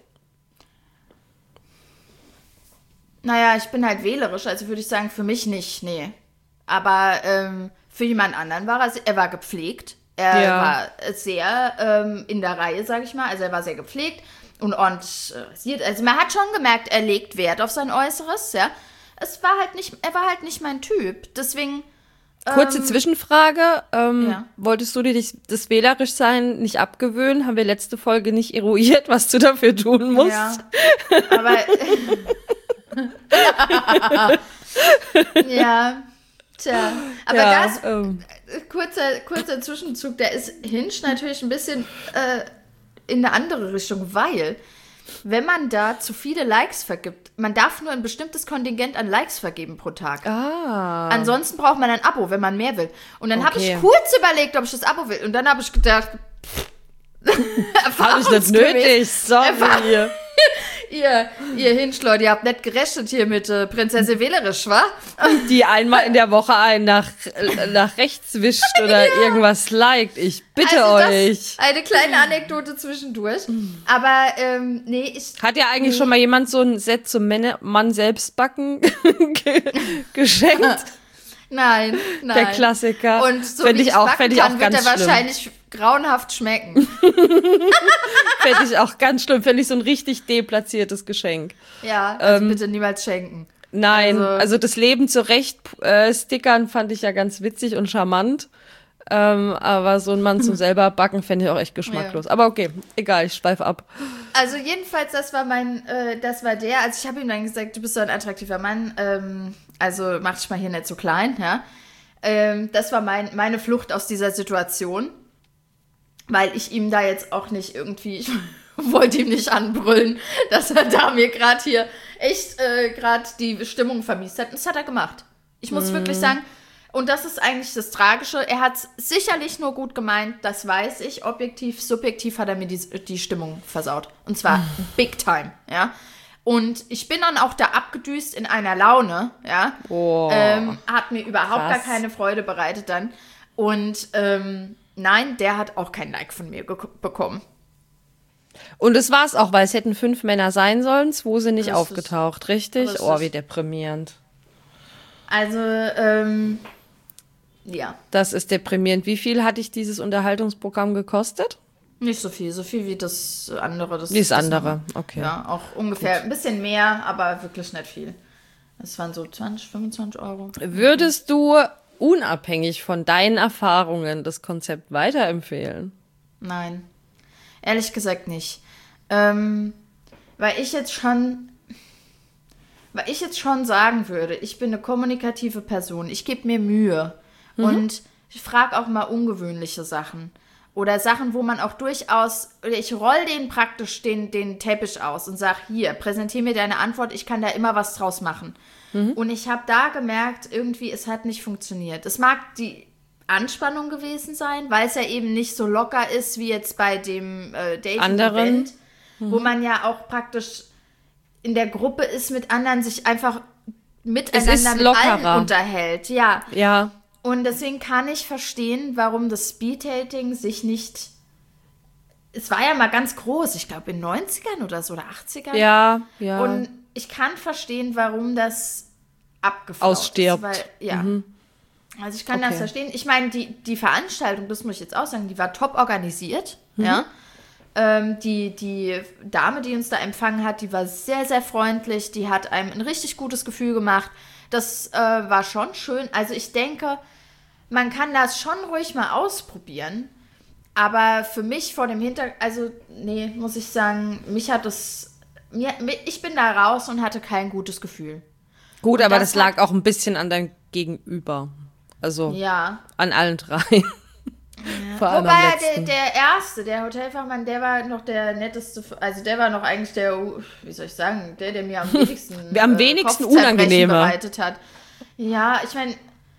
Naja, ich bin halt wählerisch, also würde ich sagen, für mich nicht, nee. Aber für jemand anderen war er war gepflegt. Er Ja. war sehr in der Reihe, sag ich mal. Also er war sehr gepflegt und ordentlich rasiert. Also man hat schon gemerkt, er legt Wert auf sein Äußeres, ja. Er war halt nicht mein Typ. Deswegen. Kurze Zwischenfrage. ja. Wolltest du dir das Wählerischsein nicht abgewöhnen? Haben wir letzte Folge nicht eruiert, was du dafür tun musst? Ja. Aber. ja. Tja. Aber Ja, das. Kurzer Zwischenzug, der ist Hinge natürlich ein bisschen in eine andere Richtung, weil wenn man da zu viele Likes vergibt, man darf nur ein bestimmtes Kontingent an Likes vergeben pro Tag. Ansonsten braucht man ein Abo, wenn man mehr will. Und dann habe ich Okay. kurz überlegt, ob ich das Abo will. Und dann habe ich gedacht, Habe ich nicht nötig, sorry. Ihr Hinschleute, ihr habt nicht gerechnet hier mit Prinzessin Wählerisch, wa? Die einmal in der Woche einen nach rechts wischt oder irgendwas liked. Ich bitte Also euch. Das, eine kleine Anekdote zwischendurch. Aber nee, ich. Hat ja eigentlich schon mal jemand so ein Set zum Mann selbst backen geschenkt? Nein. Der Klassiker. Und so Fänd wie ich ich auch- backen fänd ich kann, auch wird ganz er schlimm. wahrscheinlich grauenhaft schmecken. Fände ich auch ganz schlimm. Fände ich so ein richtig deplatziertes Geschenk. Ja, also bitte niemals schenken. Nein, also das Leben zurecht stickern fand ich ja ganz witzig und charmant. Aber so ein Mann zum selber backen fände ich auch echt geschmacklos. Ja. Aber okay, egal, ich schweife ab. Also jedenfalls, das war der. Also ich habe ihm dann gesagt, du bist so ein attraktiver Mann, also mach dich mal hier nicht so klein, ja. Das war meine Flucht aus dieser Situation, weil ich ihm da jetzt auch nicht irgendwie, ich wollte ihm nicht anbrüllen, dass er da mir gerade hier echt gerade die Stimmung vermiest hat. Und das hat er gemacht. Ich muss wirklich sagen, und das ist eigentlich das Tragische, er hat es sicherlich nur gut gemeint, das weiß ich, objektiv, subjektiv hat er mir die Stimmung versaut. Und zwar big time, ja. Und ich bin dann auch da abgedüst in einer Laune, ja. Hat mir überhaupt gar krass. keine Freude bereitet dann. Und nein, der hat auch kein Like von mir bekommen. Und es war's auch, weil es hätten 5 Männer sein sollen, 2 sind nicht Richtig. aufgetaucht, richtig? Richtig. Oh, wie deprimierend. Also, ja, Das ist deprimierend. Wie viel hat dich dieses Unterhaltungsprogramm gekostet? nicht so viel wie das andere. Wie das andere, okay. Ja, auch ungefähr ein bisschen mehr, aber wirklich nicht viel. Das waren so 20, 25 Euro. Würdest du unabhängig von deinen Erfahrungen das Konzept weiterempfehlen? Nein, ehrlich gesagt nicht. Weil ich jetzt schon sagen würde, ich bin eine kommunikative Person, ich gebe mir Mühe und ich frage auch mal ungewöhnliche Sachen. Oder Sachen, wo man auch durchaus, oder ich roll den praktisch den Teppich aus und sag, hier, präsentier mir deine Antwort, ich kann da immer was draus machen. Und ich habe da gemerkt, irgendwie, es hat nicht funktioniert. Es mag die Anspannung gewesen sein, weil es ja eben nicht so locker ist, wie jetzt bei dem Dating-Event, wo man ja auch praktisch in der Gruppe ist mit anderen, sich einfach miteinander mit allen unterhält. Ja. Ja. Und deswegen kann ich verstehen, warum das Speed-Dating sich nicht... Es war ja mal ganz groß, ich glaube in den 90ern oder so, oder 80ern. Ja, ja. Und ich kann verstehen, warum das abgeflaut ausstirbt. ist. Weil, ja. Also ich kann das verstehen. Ich meine, die Veranstaltung, das muss ich jetzt auch sagen, die war top organisiert. Ja. Die Dame, die uns da empfangen hat, die war sehr, sehr freundlich. Die hat einem ein richtig gutes Gefühl gemacht. Das war schon schön. Also ich denke, man kann das schon ruhig mal ausprobieren. Aber für mich vor dem Hintergrund, also nee, muss ich sagen, ich bin da raus und hatte kein gutes Gefühl. Gut, aber das lag auch ein bisschen an deinem Gegenüber. Also an allen drei. Ja. Vor allem wobei der Erste, der Hotelfachmann, der war noch der netteste, also der war noch eigentlich der, wie soll ich sagen, der mir am wenigsten unangenehmer bereitet hat. Ja, ich meine,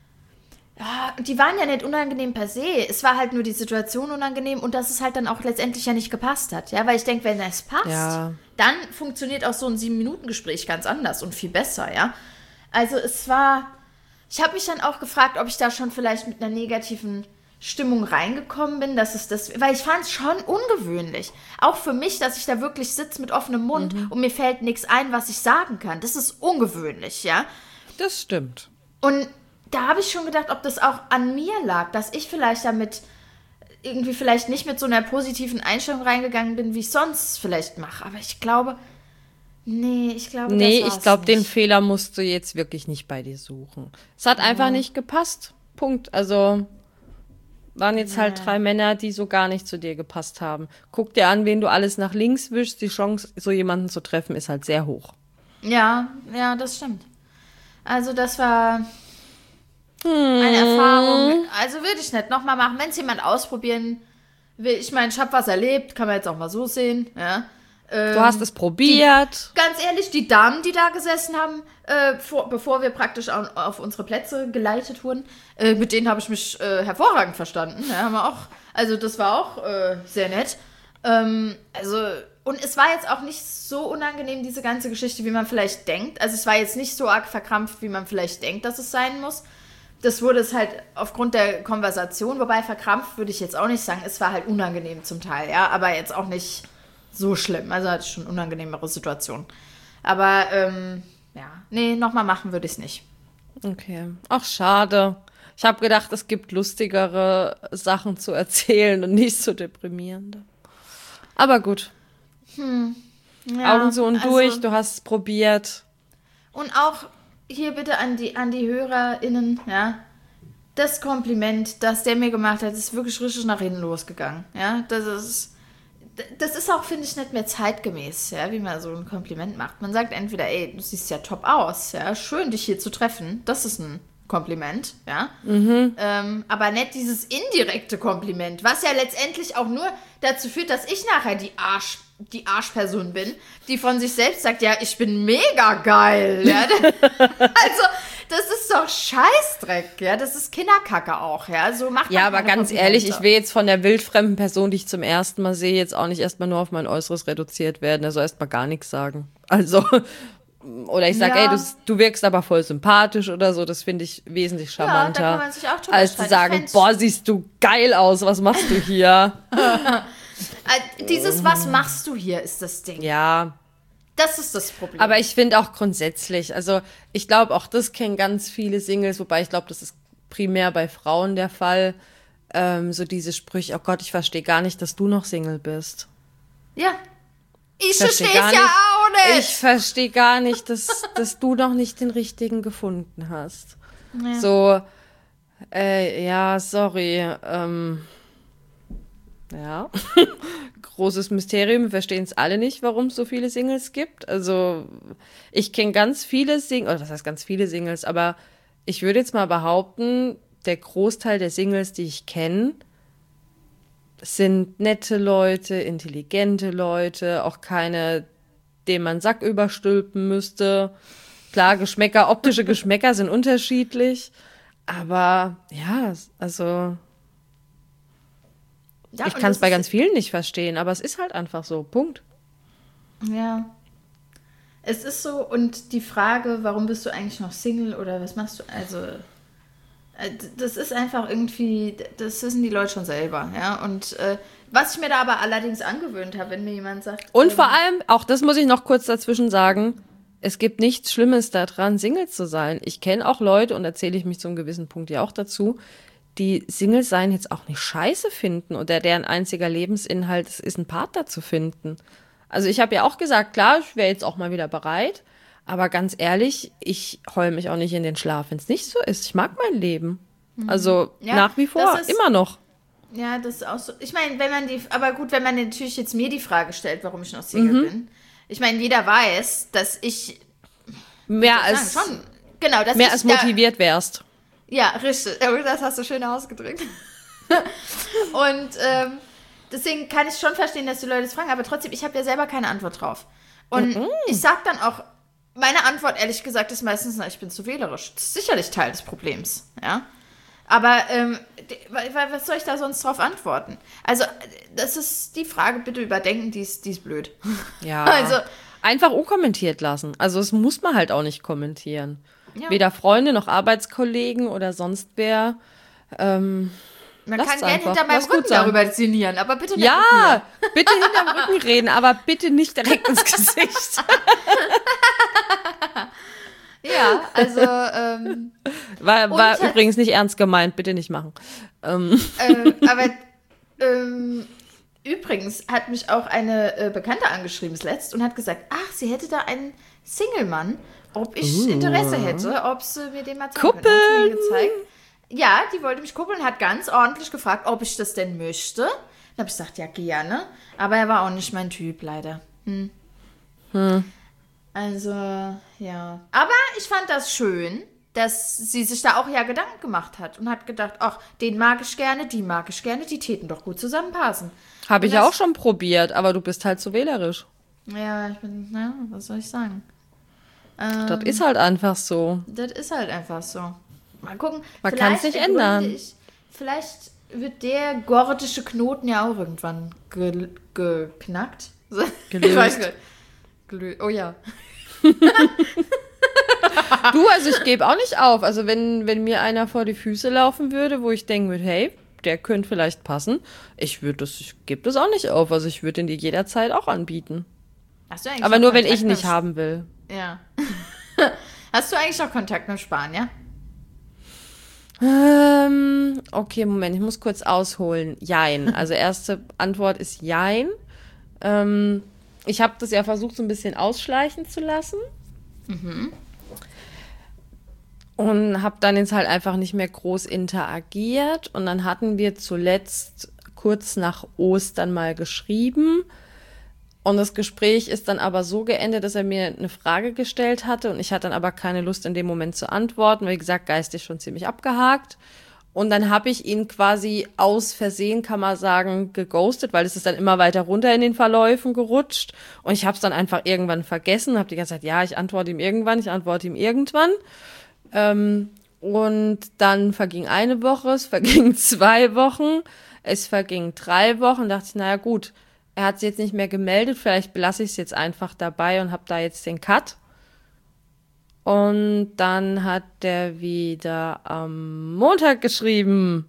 die waren ja nicht unangenehm per se. Es war halt nur die Situation unangenehm und dass es halt dann auch letztendlich ja nicht gepasst hat. Ja, weil ich denke, wenn es passt, dann funktioniert auch so ein 7-Minuten-Gespräch ganz anders und viel besser, ja. Also ich habe mich dann auch gefragt, ob ich da schon vielleicht mit einer negativen Stimmung reingekommen bin, weil ich fand es schon ungewöhnlich. Auch für mich, dass ich da wirklich sitze mit offenem Mund und mir fällt nichts ein, was ich sagen kann. Das ist ungewöhnlich, ja. Das stimmt. Und da habe ich schon gedacht, ob das auch an mir lag, dass ich vielleicht damit irgendwie vielleicht nicht mit so einer positiven Einstellung reingegangen bin, wie ich sonst vielleicht mache. Aber ich glaube, ich glaube, den Fehler musst du jetzt wirklich nicht bei dir suchen. Es hat einfach nicht gepasst. Punkt. Also waren jetzt halt 3 Männer, die so gar nicht zu dir gepasst haben. Guck dir an, wen du alles nach links wischst. Die Chance, so jemanden zu treffen, ist halt sehr hoch. Ja, das stimmt. Also das war eine Erfahrung. Also würde ich nicht nochmal machen. Wenn es jemand ausprobieren will, ich meine, ich habe was erlebt, kann man jetzt auch mal so sehen. Ja. Du hast es probiert. Ganz ehrlich, die Damen, die da gesessen haben, bevor wir praktisch auf unsere Plätze geleitet wurden, mit denen habe ich mich hervorragend verstanden. Ja, also das war auch sehr nett. Und es war jetzt auch nicht so unangenehm, diese ganze Geschichte, wie man vielleicht denkt. Also es war jetzt nicht so arg verkrampft, wie man vielleicht denkt, dass es sein muss. Das wurde es halt aufgrund der Konversation, wobei verkrampft würde ich jetzt auch nicht sagen. Es war halt unangenehm zum Teil, ja, aber jetzt auch nicht so schlimm. Also hatte ich schon unangenehmere Situationen. Aber nochmal machen würde ich es nicht. Okay. Ach, schade. Ich habe gedacht, es gibt lustigere Sachen zu erzählen und nicht so deprimierende. Aber gut. Augen zu und durch, du hast es probiert. Und auch hier bitte an die HörerInnen, ja, das Kompliment, das der mir gemacht hat, ist wirklich richtig nach hinten losgegangen. Ja, das ist auch, finde ich, nicht mehr zeitgemäß, ja, wie man so ein Kompliment macht. Man sagt entweder, ey, du siehst ja top aus, ja, schön, dich hier zu treffen, das ist ein Kompliment, ja. Aber nicht dieses indirekte Kompliment, was ja letztendlich auch nur dazu führt, dass ich nachher die Arschperson bin, die von sich selbst sagt, ja, ich bin mega geil, ja. Also, das ist doch Scheißdreck, ja, das ist Kinderkacke auch, ja, so macht man ja, aber ganz ehrlich, ich will jetzt von der wildfremden Person, die ich zum ersten Mal sehe, jetzt auch nicht erstmal nur auf mein Äußeres reduziert werden, also erstmal gar nichts sagen, also, oder ich sage, ey, du wirkst aber voll sympathisch oder so, das finde ich wesentlich charmanter, da kann man sich auch drüber als zu sagen, boah, siehst du geil aus, was machst du hier? Dieses was machst du hier, ist das Ding. Ja. Das ist das Problem. Aber ich finde auch grundsätzlich, also ich glaube, auch das kennen ganz viele Singles, wobei ich glaube, das ist primär bei Frauen der Fall, so diese Sprüche, oh Gott, ich verstehe gar nicht, dass du noch Single bist. Ja. Ich verstehe es ja auch nicht. Ich verstehe gar nicht, dass du noch nicht den richtigen gefunden hast. Ja. So, sorry, ja, großes Mysterium. Wir verstehen es alle nicht, warum es so viele Singles gibt. Also ich kenne ganz viele Singles, oder was heißt ganz viele Singles, aber ich würde jetzt mal behaupten, der Großteil der Singles, die ich kenne, sind nette Leute, intelligente Leute, auch keine, denen man Sack überstülpen müsste. Klar, optische Geschmäcker sind unterschiedlich, aber ja, also Ja, ich und kann es das bei ist- ganz vielen nicht verstehen, aber es ist halt einfach so, Punkt. Ja. Es ist so, und die Frage, warum bist du eigentlich noch Single oder was machst du? Also, das ist einfach irgendwie, das wissen die Leute schon selber, ja. Und was ich mir da aber allerdings angewöhnt habe, wenn mir jemand sagt. Und vor allem, auch das muss ich noch kurz dazwischen sagen, es gibt nichts Schlimmes daran, Single zu sein. Ich kenne auch Leute, und da zähle ich mich zu einem gewissen Punkt ja auch dazu, die Single sein jetzt auch nicht scheiße finden oder deren einziger Lebensinhalt es ist, einen Partner zu finden. Also ich habe ja auch gesagt, klar, ich wäre jetzt auch mal wieder bereit, aber ganz ehrlich, ich heule mich auch nicht in den Schlaf, wenn es nicht so ist. Ich mag mein Leben. Also Ja, nach wie vor, das ist- immer noch. Ja, das ist auch so. Ich meine, aber gut, wenn man natürlich jetzt mir die Frage stellt, warum ich noch Single bin. Ich meine, jeder weiß, dass ich Mehr sagen, als, schon, genau, dass mehr ich als da- motiviert wärst. Ja, richtig. Das hast du schön ausgedrückt. Und deswegen kann ich schon verstehen, dass die Leute das fragen, aber trotzdem, ich habe ja selber keine Antwort drauf. Und ich sag dann auch, meine Antwort, ehrlich gesagt, ist meistens, na, ich bin zu wählerisch. Das ist sicherlich Teil des Problems, ja. Aber was soll ich da sonst drauf antworten? Also, das ist die Frage, bitte überdenken, die ist blöd. Ja. Also, Einfach unkommentiert lassen. Also das muss man halt auch nicht kommentieren. Ja. Weder Freunde noch Arbeitskollegen oder sonst wer. man Lasst's kann gerne einfach. hinter meinem Lass gut Rücken sein. darüber sinnieren, aber bitte nicht mit Ja, bitte hinterm Rücken reden, aber bitte nicht direkt ins Gesicht. mir. Ja, also, War Und- übrigens nicht ernst gemeint, bitte nicht machen. aber übrigens hat mich auch eine Bekannte angeschrieben zuletzt und hat gesagt, ach, sie hätte da einen Single-Mann, ob ich Interesse hätte, ob sie mir den mal zeigen könnte. Hat sie mir gezeigt. Ja, die wollte mich kuppeln, hat ganz ordentlich gefragt, ob ich das denn möchte. Dann habe ich gesagt, ja, gerne. Aber er war auch nicht mein Typ, leider. Also, ja. Aber ich fand das schön, dass sie sich da auch ja Gedanken gemacht hat und hat gedacht, ach, den mag ich gerne, die mag ich gerne, die täten doch gut zusammenpassen. Habe ich Und ja das- auch schon probiert, aber du bist halt zu wählerisch. Ja, was soll ich sagen? Das ist halt einfach so. Das ist halt einfach so. Mal gucken. Man kann's vielleicht nicht ändern. ergründe vielleicht wird der gordische Knoten ja auch irgendwann geknackt. Gelöst. Ich weiß nicht. Oh ja. Du, also ich gebe auch nicht auf. Also wenn mir einer vor die Füße laufen würde, wo ich denken würde, hey, der könnte vielleicht passen, ich gebe das auch nicht auf. Also ich würde ihn dir jederzeit auch anbieten. Hast du eigentlich Aber noch nur, wenn Kontakt ich nicht mit- haben will. Ja. Hast du eigentlich noch Kontakt mit Spanier? Okay, Moment, ich muss kurz ausholen. Jein. Also erste Antwort ist Jein. Ich habe das ja versucht, so ein bisschen ausschleichen zu lassen. Und habe dann jetzt halt einfach nicht mehr groß interagiert. Und dann hatten wir zuletzt kurz nach Ostern mal geschrieben. Und das Gespräch ist dann aber so geendet, dass er mir eine Frage gestellt hatte. Und ich hatte dann aber keine Lust in dem Moment zu antworten. Wie gesagt, geistig schon ziemlich abgehakt. Und dann habe ich ihn quasi aus Versehen, kann man sagen, geghostet, weil es ist dann immer weiter runter in den Verläufen gerutscht. Und ich habe es dann einfach irgendwann vergessen, habe die ganze Zeit, ja, ich antworte ihm irgendwann. Und dann verging eine Woche, es vergingen 2 Wochen, es vergingen 3 Wochen. Dachte ich, naja gut, er hat sich jetzt nicht mehr gemeldet, vielleicht belasse ich es jetzt einfach dabei und habe da jetzt den Cut. Und dann hat der wieder am Montag geschrieben.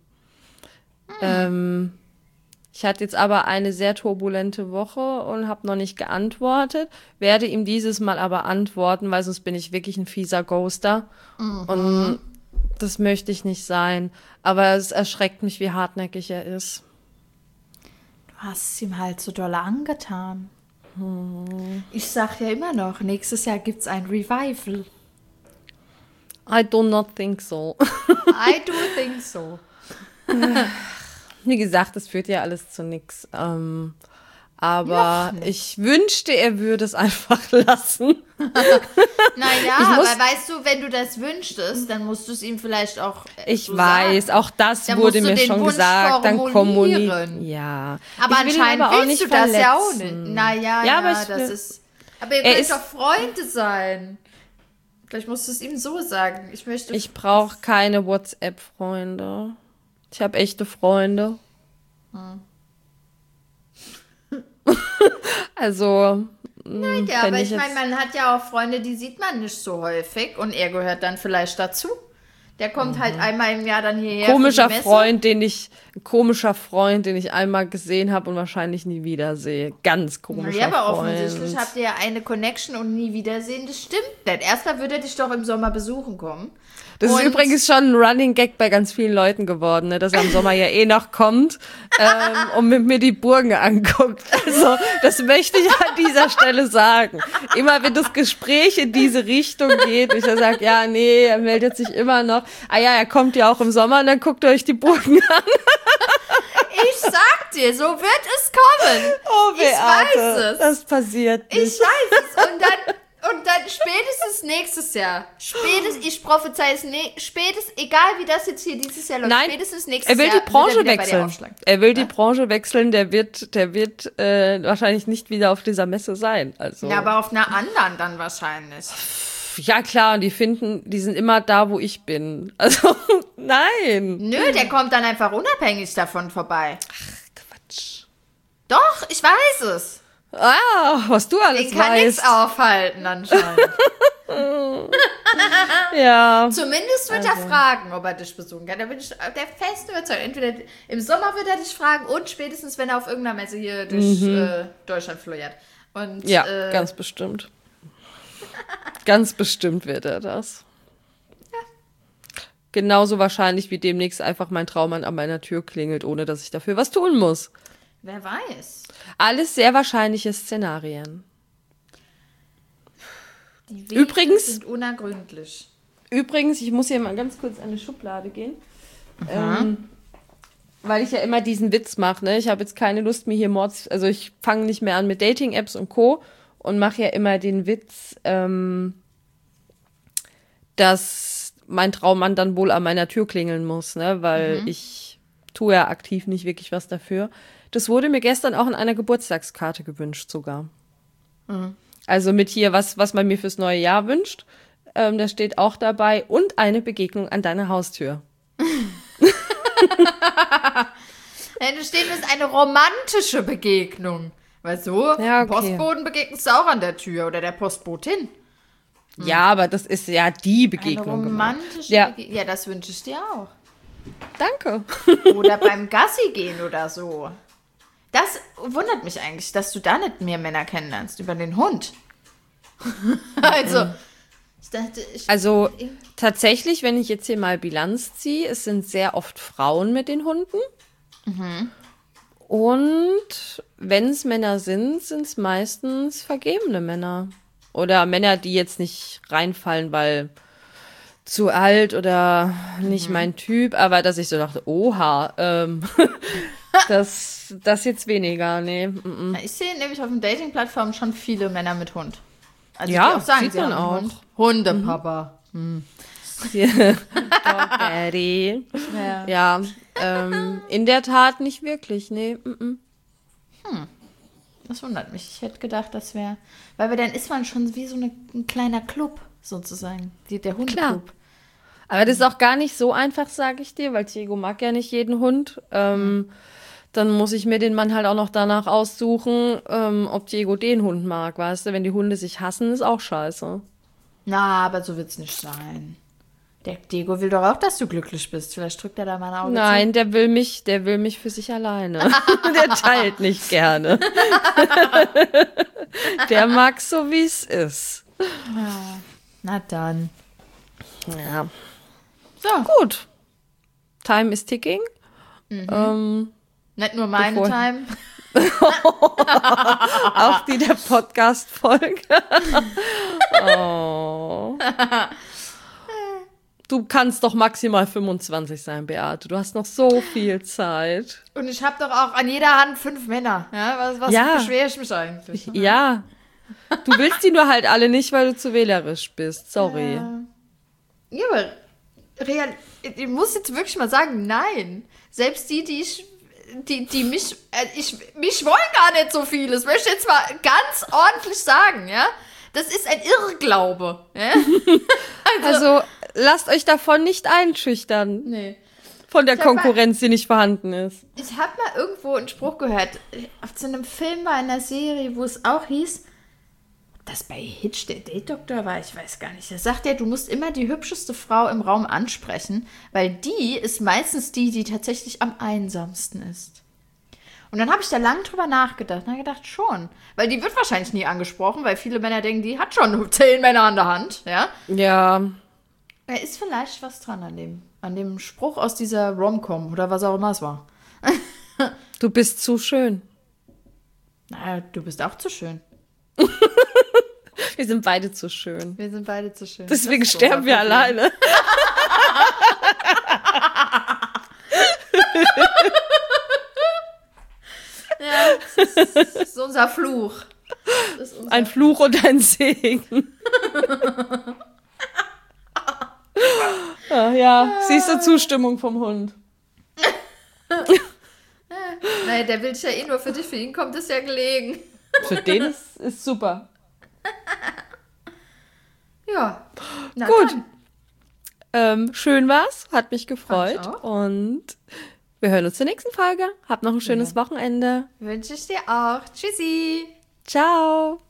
Ich hatte jetzt aber eine sehr turbulente Woche und habe noch nicht geantwortet. Werde ihm dieses Mal aber antworten, weil sonst bin ich wirklich ein fieser Ghoster. Und das möchte ich nicht sein. Aber es erschreckt mich, wie hartnäckig er ist. Du hast es ihm halt so doll angetan. Ich sag ja immer noch, nächstes Jahr gibt's ein Revival. I do not think so. I do think so. Wie gesagt, das führt ja alles zu nichts. Aber ich wünschte, er würde es einfach lassen. Naja, aber weißt du, wenn du das wünschtest, dann musst du es ihm vielleicht auch Ich so weiß, sagen. auch das Dann wurde musst du mir den schon Wunsch gesagt. Dann formulieren. Ja. Aber Ich will ihn anscheinend aber auch willst nicht du das ja auch nicht. verletzen. Naja, Ja, aber das ist... Aber ihr könnt doch Freunde sein. Vielleicht musst du es ihm so sagen. Ich brauche keine WhatsApp-Freunde. Ich habe echte Freunde. Also, Ja, aber ich meine, man hat ja auch Freunde, die sieht man nicht so häufig und er gehört dann vielleicht dazu. Der kommt halt einmal im Jahr dann hierher. komischer Freund, den ich einmal gesehen habe und wahrscheinlich nie wiedersehe. Ganz komischer Ja, aber Freund. offensichtlich habt ihr ja eine Connection und nie wiedersehen. Das stimmt nicht. Erstmal würde er dich doch im Sommer besuchen kommen. Das ist übrigens schon ein Running Gag bei ganz vielen Leuten geworden, ne, dass er im Sommer ja eh noch kommt und mit mir die Burgen anguckt. Also, das möchte ich an dieser Stelle sagen. Immer wenn das Gespräch in diese Richtung geht, ich dann sage, ja, nee, er meldet sich immer noch. Ah ja, er kommt ja auch im Sommer und dann guckt ihr euch die Burgen an. Ich sag dir, so wird es kommen. Oh, Beate, ich weiß es. Das passiert nicht. Ich weiß es. Und dann spätestens nächstes Jahr. Ich prophezei es spätestens, egal wie das jetzt hier dieses Jahr läuft, Nein, spätestens nächstes er will Jahr. die Branche wird er wieder bei dir wechseln. aufschlagen. Er will die Branche wechseln, der wird wahrscheinlich nicht wieder auf dieser Messe sein. Also. Ja, aber auf einer anderen dann wahrscheinlich. Ja, klar, und die sind immer da, wo ich bin. Also, nein. Nö, der kommt dann einfach unabhängig davon vorbei. Quatsch. Doch, ich weiß es. Ah, was du alles Den kann nichts weißt. aufhalten anscheinend. Ja. Zumindest wird er fragen, ob er dich besuchen kann. Da bin ich der festen Überzeugung. Entweder im Sommer wird er dich fragen und spätestens, wenn er auf irgendeiner Messe hier durch Deutschland floriert. Und, Ja, ganz bestimmt. Ganz bestimmt wird er das. Ja. Genauso wahrscheinlich wie demnächst einfach mein Traummann an meiner Tür klingelt, ohne dass ich dafür was tun muss. Wer weiß. Alles sehr wahrscheinliche Szenarien. Die Wege Übrigens- sind unergründlich. Übrigens, ich muss hier mal ganz kurz an die Schublade gehen. Weil ich ja immer diesen Witz mache, ne? Ich habe jetzt keine Lust, mir hier also ich fange nicht mehr an mit Dating-Apps und Co. und mache ja immer den Witz, dass mein Traummann dann wohl an meiner Tür klingeln muss, ne? Weil ich tue ja aktiv nicht wirklich was dafür. Das wurde mir gestern auch in einer Geburtstagskarte gewünscht sogar. Also mit hier, was man mir fürs neue Jahr wünscht. Da steht auch dabei, und eine Begegnung an deiner Haustür. Da steht es eine romantische Begegnung. Weil so, Ja, okay. Postboten begegnest du auch an der Tür oder der Postbotin. Ja, aber das ist ja die Eine Begegnung. gemeint. romantische Ja. Begegnung. Ja, das wünsche ich dir auch. Danke. Oder beim Gassi gehen oder so. Das wundert mich eigentlich, dass du da nicht mehr Männer kennenlernst über den Hund. Also, ich dachte, Also tatsächlich, wenn ich jetzt hier mal Bilanz ziehe, es sind sehr oft Frauen mit den Hunden. Und wenn es Männer sind, sind es meistens vergebene Männer. Oder Männer, die jetzt nicht reinfallen, weil zu alt oder nicht mein Typ. Aber dass ich so dachte, oha, das jetzt weniger, nee. Ich sehe nämlich auf den Dating-Plattformen schon viele Männer mit Hund. Also Ja, die auch sagen, sieht sie man haben einen auch. Hund. Hundepapa. Dog Daddy. Ja, in der Tat nicht wirklich, nee. Das wundert mich. Ich hätte gedacht, das wäre... Weil dann ist man schon wie so ein kleiner Club, sozusagen. Der Hundeclub. Aber das ist auch gar nicht so einfach, sage ich dir, weil Diego mag ja nicht jeden Hund. Dann muss ich mir den Mann halt auch noch danach aussuchen, ob Diego den Hund mag, weißt du? Wenn die Hunde sich hassen, ist auch scheiße. Na, aber so wird's nicht sein. Der Diego will doch auch, dass du glücklich bist. Vielleicht drückt er da mal ein Auge Nein, der will mich für sich alleine. Der teilt nicht gerne. Der mag so, wie es ist. zu. Na dann. Ja. So, Gut. Time is ticking. nicht nur meine Bevor- Time. Auch die der Podcast-Folge. Oh. Du kannst doch maximal 25 sein, Beate. Du hast noch so viel Zeit. Und ich habe doch auch an jeder Hand 5 Männer. Ja, was beschwere ich mich eigentlich? Ja. Du willst die nur halt alle nicht, weil du zu wählerisch bist. Sorry. Ja, aber ich muss jetzt wirklich mal sagen, nein. Selbst die mich wollen gar nicht so viel. Das möchte ich jetzt mal ganz ordentlich sagen, ja. Das ist ein Irrglaube. Ja? Also lasst euch davon nicht einschüchtern. Nee. Von der Konkurrenz, die nicht vorhanden ist. Ich habe mal irgendwo einen Spruch gehört, auf so einem Film bei einer Serie, wo es auch hieß, dass bei Hitch der Date-Doktor war, ich weiß gar nicht. Da sagt er, du musst immer die hübscheste Frau im Raum ansprechen, weil die ist meistens die tatsächlich am einsamsten ist. Und dann habe ich da lang drüber nachgedacht. Und habe gedacht, schon. Weil die wird wahrscheinlich nie angesprochen, weil viele Männer denken, die hat schon 10 Männer an der Hand. Ja. Ja. Da ist vielleicht was dran an dem Spruch aus dieser Rom-Com oder was auch immer es war. Du bist zu schön. Naja, du bist auch zu schön. Wir sind beide zu schön. Wir sind beide zu schön. Deswegen sterben wir alleine. Ja, das ist unser Fluch. Ein Fluch und ein Segen. Ja, siehst du Zustimmung vom Hund. Naja, der will dich ja eh nur für dich. Für ihn kommt es ja gelegen. Für den ist super. Ja. Na Gut. Dann. Schön war's. Hat mich gefreut. Fand ich auch. Und wir hören uns zur nächsten Folge. Habt noch ein schönes Wochenende. Wünsche ich dir auch. Tschüssi. Ciao.